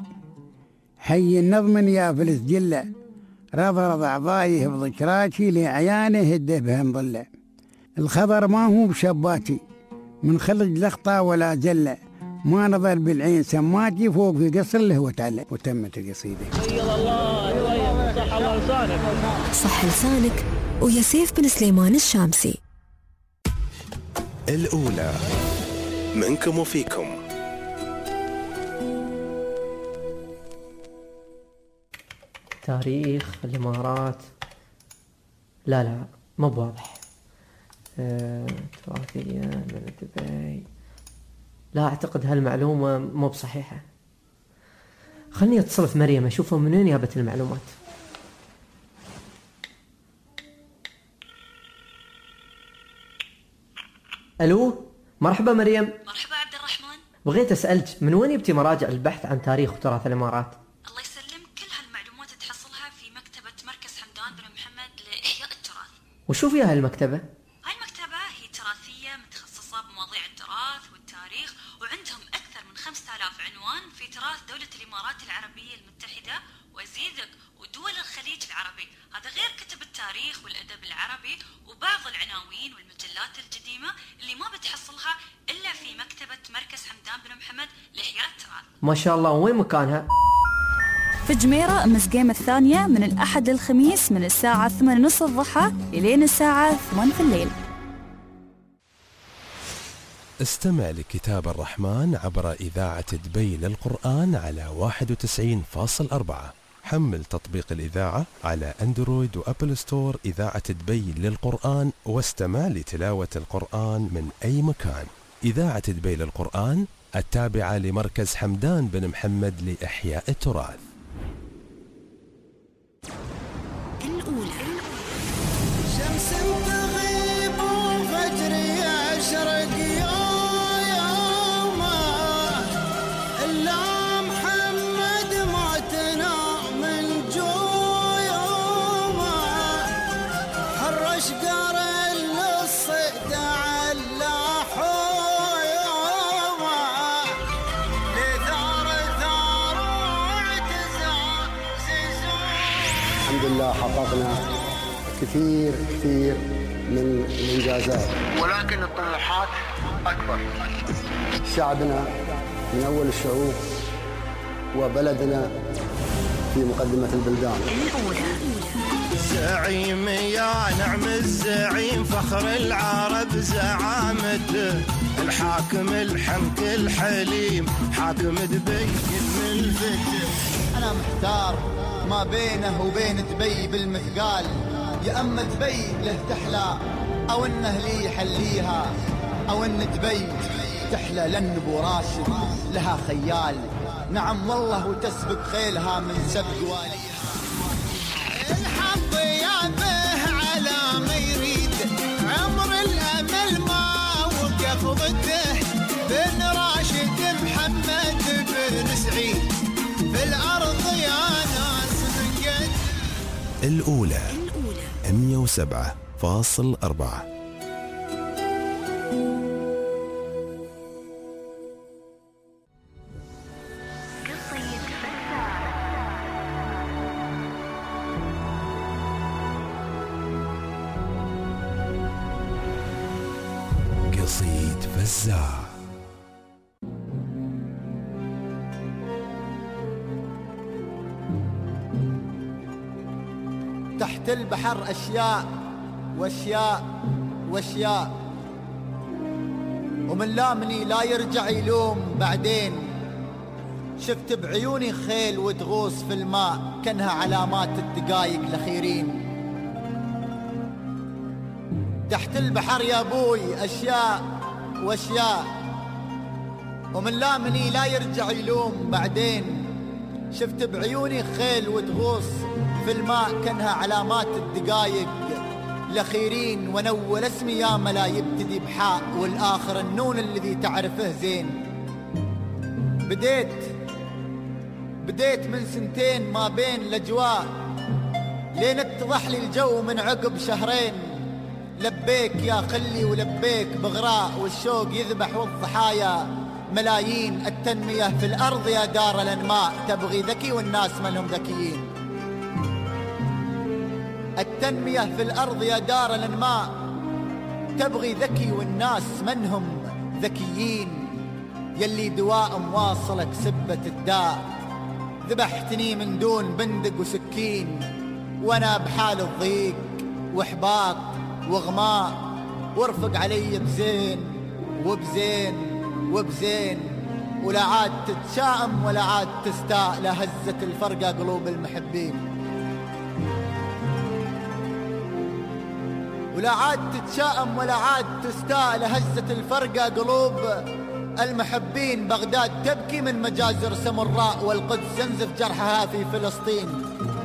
حي النظم يا فلس جلة، رضرض أعضائه بذكراتي لعيانه هده بهم ظلة. الخضر ما هو بشباتي من خلج لخطة ولا جلة، ما نظر بالعين سماتي فوق في قصر له وتعلق. وتمت القصيدة. صح لسانك. صح لسانك ويا سيف بن سليمان الشامسي. الأولى منكم وفيكم. التاريخ في الإمارات. لا مو بواضح. تراثية من دبي. لا أعتقد هالمعلومة مو بصحيحة. خلني أتصل في مريم أشوفها من وين جابت المعلومات. ألو، مرحبا مريم. مرحبا عبد الرحمن. بغيت أسألك من وين يبتي مراجع البحث عن تاريخ وتراث الإمارات؟ الله يسلمك، كل هالمعلومات تحصلها في مكتبة مركز حمدان بن محمد لإحياء التراث. وشو فيها هالمكتبة؟ هاي المكتبة هي تراثية متخصصة بمواضيع التراث والتاريخ، وعندهم أكثر من 5000 عنوان في تراث دولة الإمارات العربية المتحدة وزيدك ودول الخليج العربي. هذا غير كتب التاريخ والأدب العربي وبعض العناوين والمجلات القديمة اللي ما بتحصلها إلا في مكتبة مركز حمدان بن محمد لإحياء التراث. ما شاء الله. وين مكانها؟ في جميرة أمس الثانية من الأحد للخميس من الساعة 8:30 الضحى إلين الساعة 8 في الليل. استمع لكتاب الرحمن عبر إذاعة دبي للقرآن على 91.4. حمل تطبيق الإذاعة على أندرويد وأبل ستور إذاعة دبي للقرآن واستمع لتلاوة القرآن من أي مكان. إذاعة دبي للقرآن التابعة لمركز حمدان بن محمد لإحياء التراث. شمس تغيب وفجر يشرق يوم إلا محمد موتنا من جيوم حرش قرن للصيد على حيوم لثار واعتزاز. الحمد لله حققنا كثير من الإنجازات، ولكن الطموحات أكبر. شعبنا من أول الشعوب وبلدنا في مقدمة البلدان. زعيم يا نعم الزعيم فخر العرب زعامته، الحاكم الحنك الحليم حاكم دبي من الفتح. أنا محتار ما بينه وبين دبي بالمثقال، يا أما دبي له تحلى أو إنه لي يحليها، أو إن دبي تحلى لأن أبو راشد لها خيال. نعم والله وتسبق خيلها من سبق واليها. الحظ يابه على ما يريد، عمر الأمل ما وقف ضده. بن راشد محمد بن سعيد في الأرض يا ناس من قد. الأولى 107.4. قصيد فزاع. تحت البحر أشياء وأشياء وأشياء، ومن لامني لا يرجع يلوم بعدين. شفت بعيوني خيل وتغوص في الماء كانها علامات الدقايق الأخيرين. تحت البحر يا أبوي أشياء وأشياء، ومن لامني لا يرجع يلوم بعدين. شفت بعيوني خيل وتغوص في الماء كانها علامات الدقايق الأخيرين. ونول اسمي يا ملا يبتدي بحاء والآخر النون الذي تعرفه زين. بديت من سنتين ما بين الأجواء، لين اتضح لي الجو من عقب شهرين. لبيك يا خلي ولبيك بغراء، والشوق يذبح والضحايا ملايين. التنمية في الأرض يا دار الأنماء تبغي ذكي والناس منهم ذكيين. التنمية في الأرض يا دار الأنماء تبغي ذكي والناس منهم ذكيين. يلي دواء مواصلك سبة الداء، ذبحتني من دون بندق وسكين. وانا بحال الضيق واحباط واغماء، وارفق علي بزين وبزين وبزين. ولا عاد تتشائم ولا عاد تستاء، لهزة الفرقة قلوب المحبين. ولا عاد تتشائم ولا عاد تستاء لهزة الفرقة قلوب المحبين. بغداد تبكي من مجازر سمراء والقدس ينزف جرحها في فلسطين.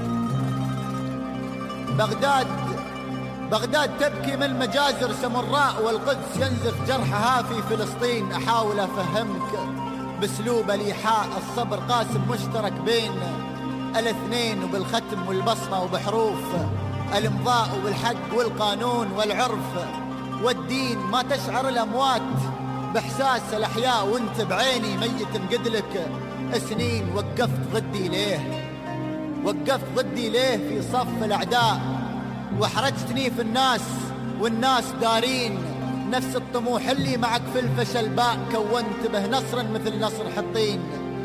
بغداد تبكي من مجازر سمراء والقدس ينزف جرحها في فلسطين. أحاول أفهمك باسلوب الإيحاء، الصبر قاسم مشترك بين الاثنين، وبالختم والبصمة وبحروف الامضاء، وبالحق والقانون والعرف والدين. ما تشعر الأموات بإحساس الأحياء وانت بعيني ميت انقدلك سنين. وقفت ضدي ليه في صف الأعداء، وحرجتني في الناس والناس دارين. نفس الطموح اللي معك في الفشل باء، كونت به نصرا مثل نصر حطين.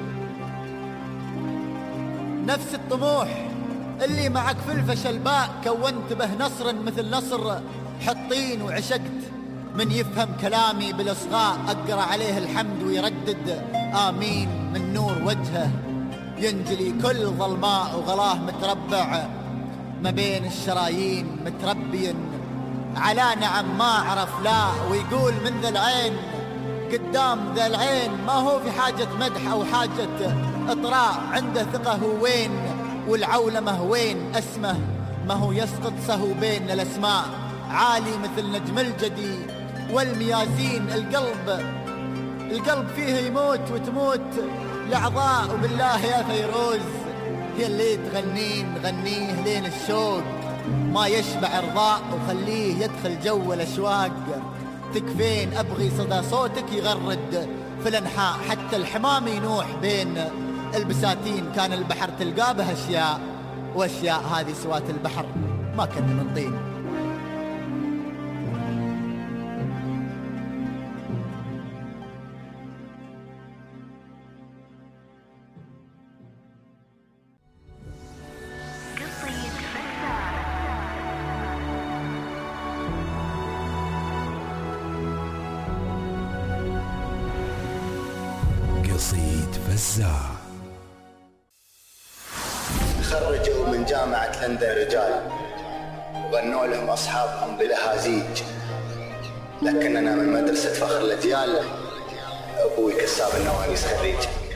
نفس الطموح اللي معك في الفشل باء، كونت به نصرا مثل نصر حطين. وعشقت من يفهم كلامي بالإصغاء، أقرأ عليه الحمد ويردد آمين. من نور وجهه ينجلي كل ظلماء، وغلاه متربع ما بين الشرايين. متربي على نعم ما أعرف لا، ويقول من ذا العين قدام ذا العين. ما هو في حاجة مدح أو حاجة إطراء، عنده ثقة هو وين والعولمة وين. اسمه ما هو يسقط سهو بين الأسماء، عالي مثل نجم الجدي والميازين. القلب فيه يموت وتموت الأعضاء. وبالله يا فيروز هي اللي غنيه لين الشوق ما يشبع رضاء، وخليه يدخل جو الأشواق. تكفين أبغي صدى صوتك يغرد في الأنحاء، حتى الحمام ينوح بين البساتين. كان البحر تلقى به أشياء، وأشياء هذه سوات البحر ما كنا من طين. قصيد فزاع. خرجوا من جامعة لندن رجال، وغنوا لهم أصحابهم بلهازيج، لكننا من مدرسة فخر الأجيال، أبوي كساب النوانيس خريج.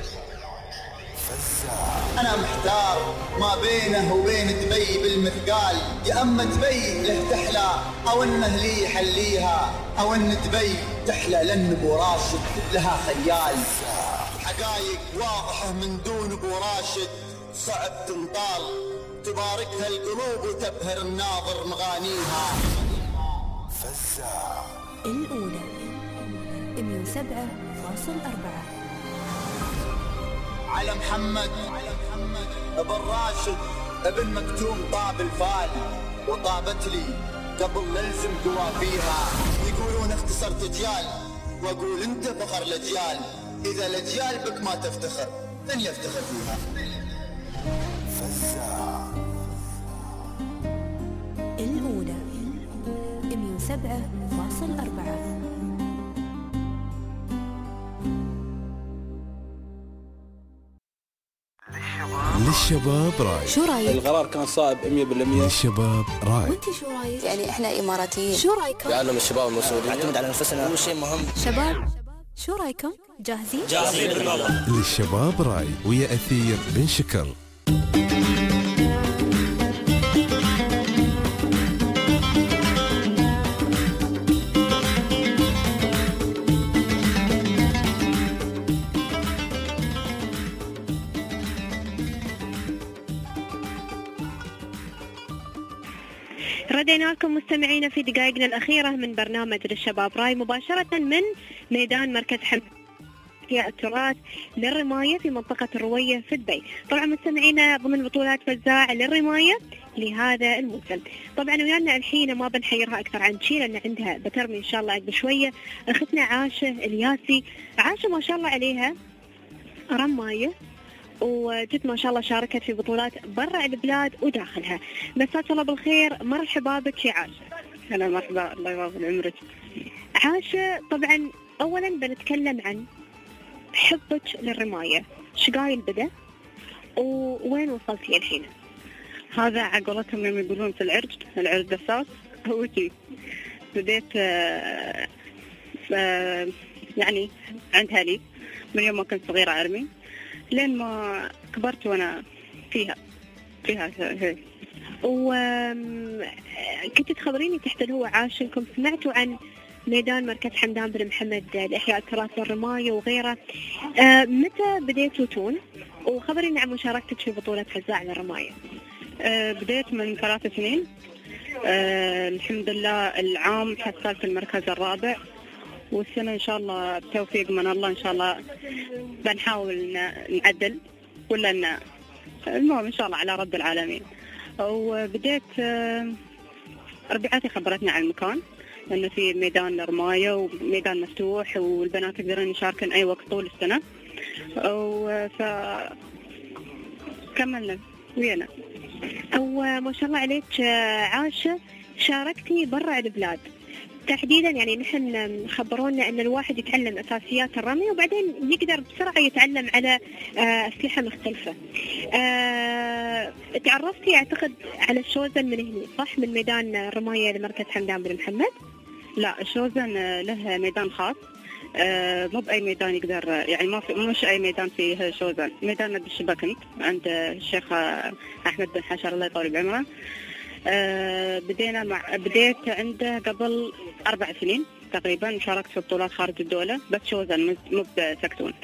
أنا محتار ما بينه وبين دبي بالمثقال. يا أما دبي له تحلى أو إنه لي يحليها، أو إن دبي تحلى لأن أبو راشد لها خيال. حقايق واضحة من دون أبو راشد صعب تنطال، تباركها القلوب وتبهر الناظر مغانيها. فزاع الأولى 107.4. على محمد ابن راشد ابن مكتوم طاب الفال، وطابت لي قبل نلزم قوافيها. يقولون اختصرت اجيال، واقول انت فخر الاجيال. اذا الاجيال بك ما تفتخر من يفتخر فيها؟ فزاع الأولى 107.4. للشباب راي. شو رايك؟ القرار كان صائب 100%. للشباب راي. وانت شو رايك؟ يعني احنا إماراتيين. شو رايكم؟ يعلم الشباب المسؤولين، نعتمد على نفسنا، هو شيء مهم. شباب شو رايكم؟ جاهزين؟ للشباب راي ويا أثير بن شكر. ردينا لكم مستمعينا في دقائقنا الأخيرة من برنامج للشباب راي، مباشرة من ميدان مركز حمد التراث للرماية في منطقة الروية في دبي. طبعا مستمعينا ضمن بطولات فزاع للرماية لهذا الموسم. طبعا ويانا الحين ما بنحيرها أكثر عن شيء لأن عندها بترمي إن شاء الله قبل شوية أختنا عاشة الياسي. عاشة ما شاء الله عليها رماية، وجد ما شاء الله شاركت في بطولات برا البلاد وداخلها. مساك الله بالخير، مرحبا بك يا عاشة. هلا مرحبا، الله يطول عمرك. عاشة طبعا أولا بنتكلم عن حبك للرماية، شقايل بدأ ووين وصلتي الحين؟ هذا عقلتهم يوم يقولون في العرج دساس، هو شي بديت يعني عند هالي من يوم ما كنت صغيرة أرمي لين ما كبرت وأنا فيها هي. وكنت تخبريني تحت الهواء عاش انكم سمعتوا عن ميدان مركز حمدان بن محمد لإحياء التراث والرماية وغيره، متى بديتوا تون؟ وخبريني عن مشاركتك في بطولة حزاع للرماية. بديت من 3 سنين. الحمد لله العام حصلت المركز الرابع، والسنة إن شاء الله بتوفيق من الله إن شاء الله بنحاول نعدل ولا المهم إن شاء الله على رب العالمين. وبديت ربيعاتي خبرتني عن المكان لأنه في ميدان رماية وميدان مفتوح والبنات يقدرون يشاركن أي وقت طول السنة، كملنا ويانا. وما شاء الله عليك عاشة شاركتي برا البلاد تحديدا، يعني نحن خبرونا ان الواحد يتعلم اساسيات الرمي وبعدين يقدر بسرعه يتعلم على اسلحه مختلفه. تعرفتي اعتقد على الشوزن من هنا صح؟ من ميدان الرمايه لمركز حمدان بن محمد؟ لا الشوزن له ميدان خاص، مو باي ميدان يقدر، يعني مش اي ميدان فيه شوزن. ميدان نادي الشباكنت عند الشيخ احمد بن حشر الله يطول بعمره. بديت عنده قبل 4 سنين تقريبا، شاركت في بطولات خارج الدولة بس شوزن مو بسكتون.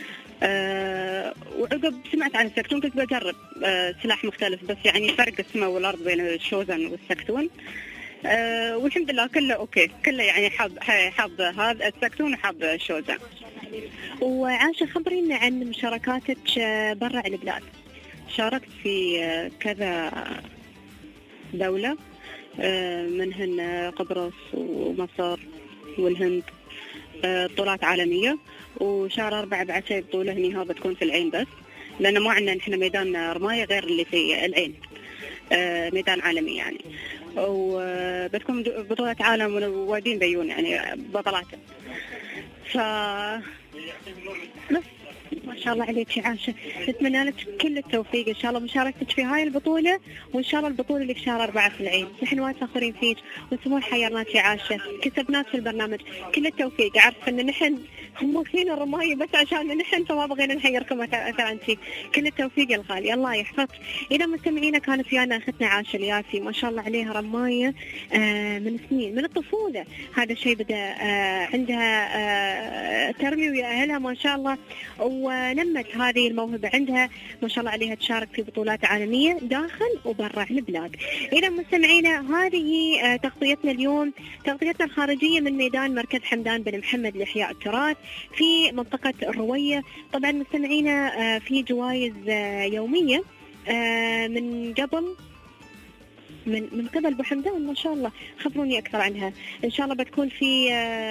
وعقب سمعت عن السكتون كنت بجرب سلاح مختلف، بس يعني فرق السماء والأرض بين الشوزن والسكتون. والحمد لله كله أوكي، كله يعني حاب هذا السكتون وحاب الشوزن. وعاشة خبرينا عن مشاركاتك برا البلاد. شاركت في كذا دولة منهن قبرص ومصر والهند، بطولات عالمية. وشهر 4 بعد شيء بطولة هني بتكون في العين بس، لأن ما عندنا نحن ميدان رماية غير اللي في العين، ميدان عالمي يعني. وبتكون بطولة عالم وادين بيون يعني بطلاته. بس ما شاء الله عليك يا عاشة، نتمنى لك كل التوفيق إن شاء الله مشاركتك في هاي البطولة، وإن شاء الله البطولة اللي في شهر 4 في العين. نحن وايد فخورين فيك وسموح حيرناك يا عاشة، كسبناك في البرنامج كل التوفيق. عارفة إن نحن هم فينا الرماية بس عشان نحن فما بغينا نحيركم مثلا أنت. كل التوفيق يا الغالي، الله يحفظك. إذا مستمعينا كانت ويانا أختنا عاشة الياسي ما شاء الله عليها رماية من سنين من الطفولة، هذا الشيء بدأ عندها ترمي ويا أهلها ما شاء الله، ونمت هذه الموهبة عندها ما شاء الله عليها، تشارك في بطولات عالمية داخل وبرا البلاد. إذا مستمعينا هذه تغطيتنا اليوم، تغطيتنا الخارجية من ميدان مركز حمدان بن محمد لإحياء التراث في منطقة الروية. طبعا مستمعينا في جوائز يومية من قبل أبو حمدان ما شاء الله، خبروني أكثر عنها. إن شاء الله بتكون في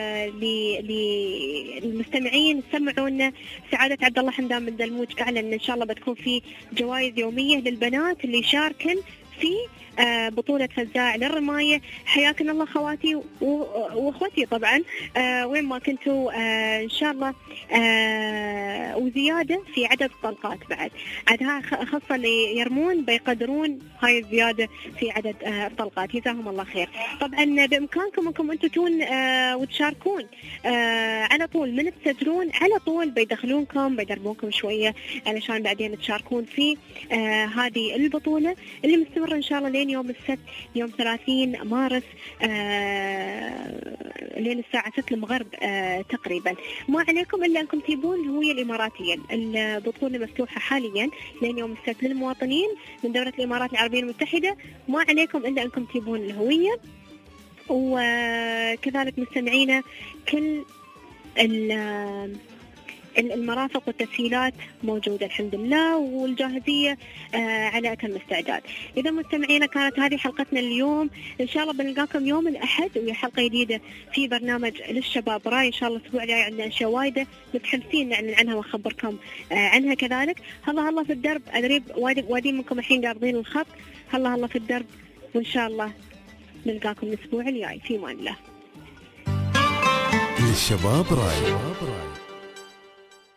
للمستمعين سمعونا سعادة عبد الله حمدان بن دلموج أعلن إن شاء الله بتكون في جوائز يومية للبنات اللي يشاركن في بطولة فزاع للرماية. حياكم الله خواتي واخوتي طبعا وين ما كنتوا ان شاء الله، وزيادة في عدد الطلقات بعد عادها خاصة اللي يرمون بيقدرون هاي الزيادة في عدد الطلقات. جزاهم الله خير. طبعا بإمكانكم انكم انتم تون وتشاركون على طول، من تسجلون على طول بيدخلونكم بيدربونكم شوية علشان بعدين تشاركون في هذه البطولة اللي مستمرة ان شاء الله يوم السبت يوم 30 مارس لين الساعة 6 المغرب تقريبا. ما عليكم إلا أنكم تجيبون الهوية الإماراتية. البطولة مفتوحة حاليا لين يوم السبت للمواطنين من دولة الإمارات العربية المتحدة، ما عليكم إلا أنكم تجيبون الهوية. وكذلك مستمعينا كل المرافق والتسهيلات موجودة الحمد لله، والجاهزية على أتم استعداد. إذا مستمعينا كانت هذه حلقتنا اليوم، إن شاء الله بنلقاكم يوم الأحد وهي حلقة جديدة في برنامج للشباب راي. إن شاء الله الأسبوع الجاي عندنا أشياء وايدة متحمسين نعلن عنها وأخبركم عنها كذلك. هلا في الدرب، أدري وايدين منكم الحين قابضين الخط، هلا في الدرب، وإن شاء الله نلقاكم الأسبوع الجاي في أمان الله. للشباب راي.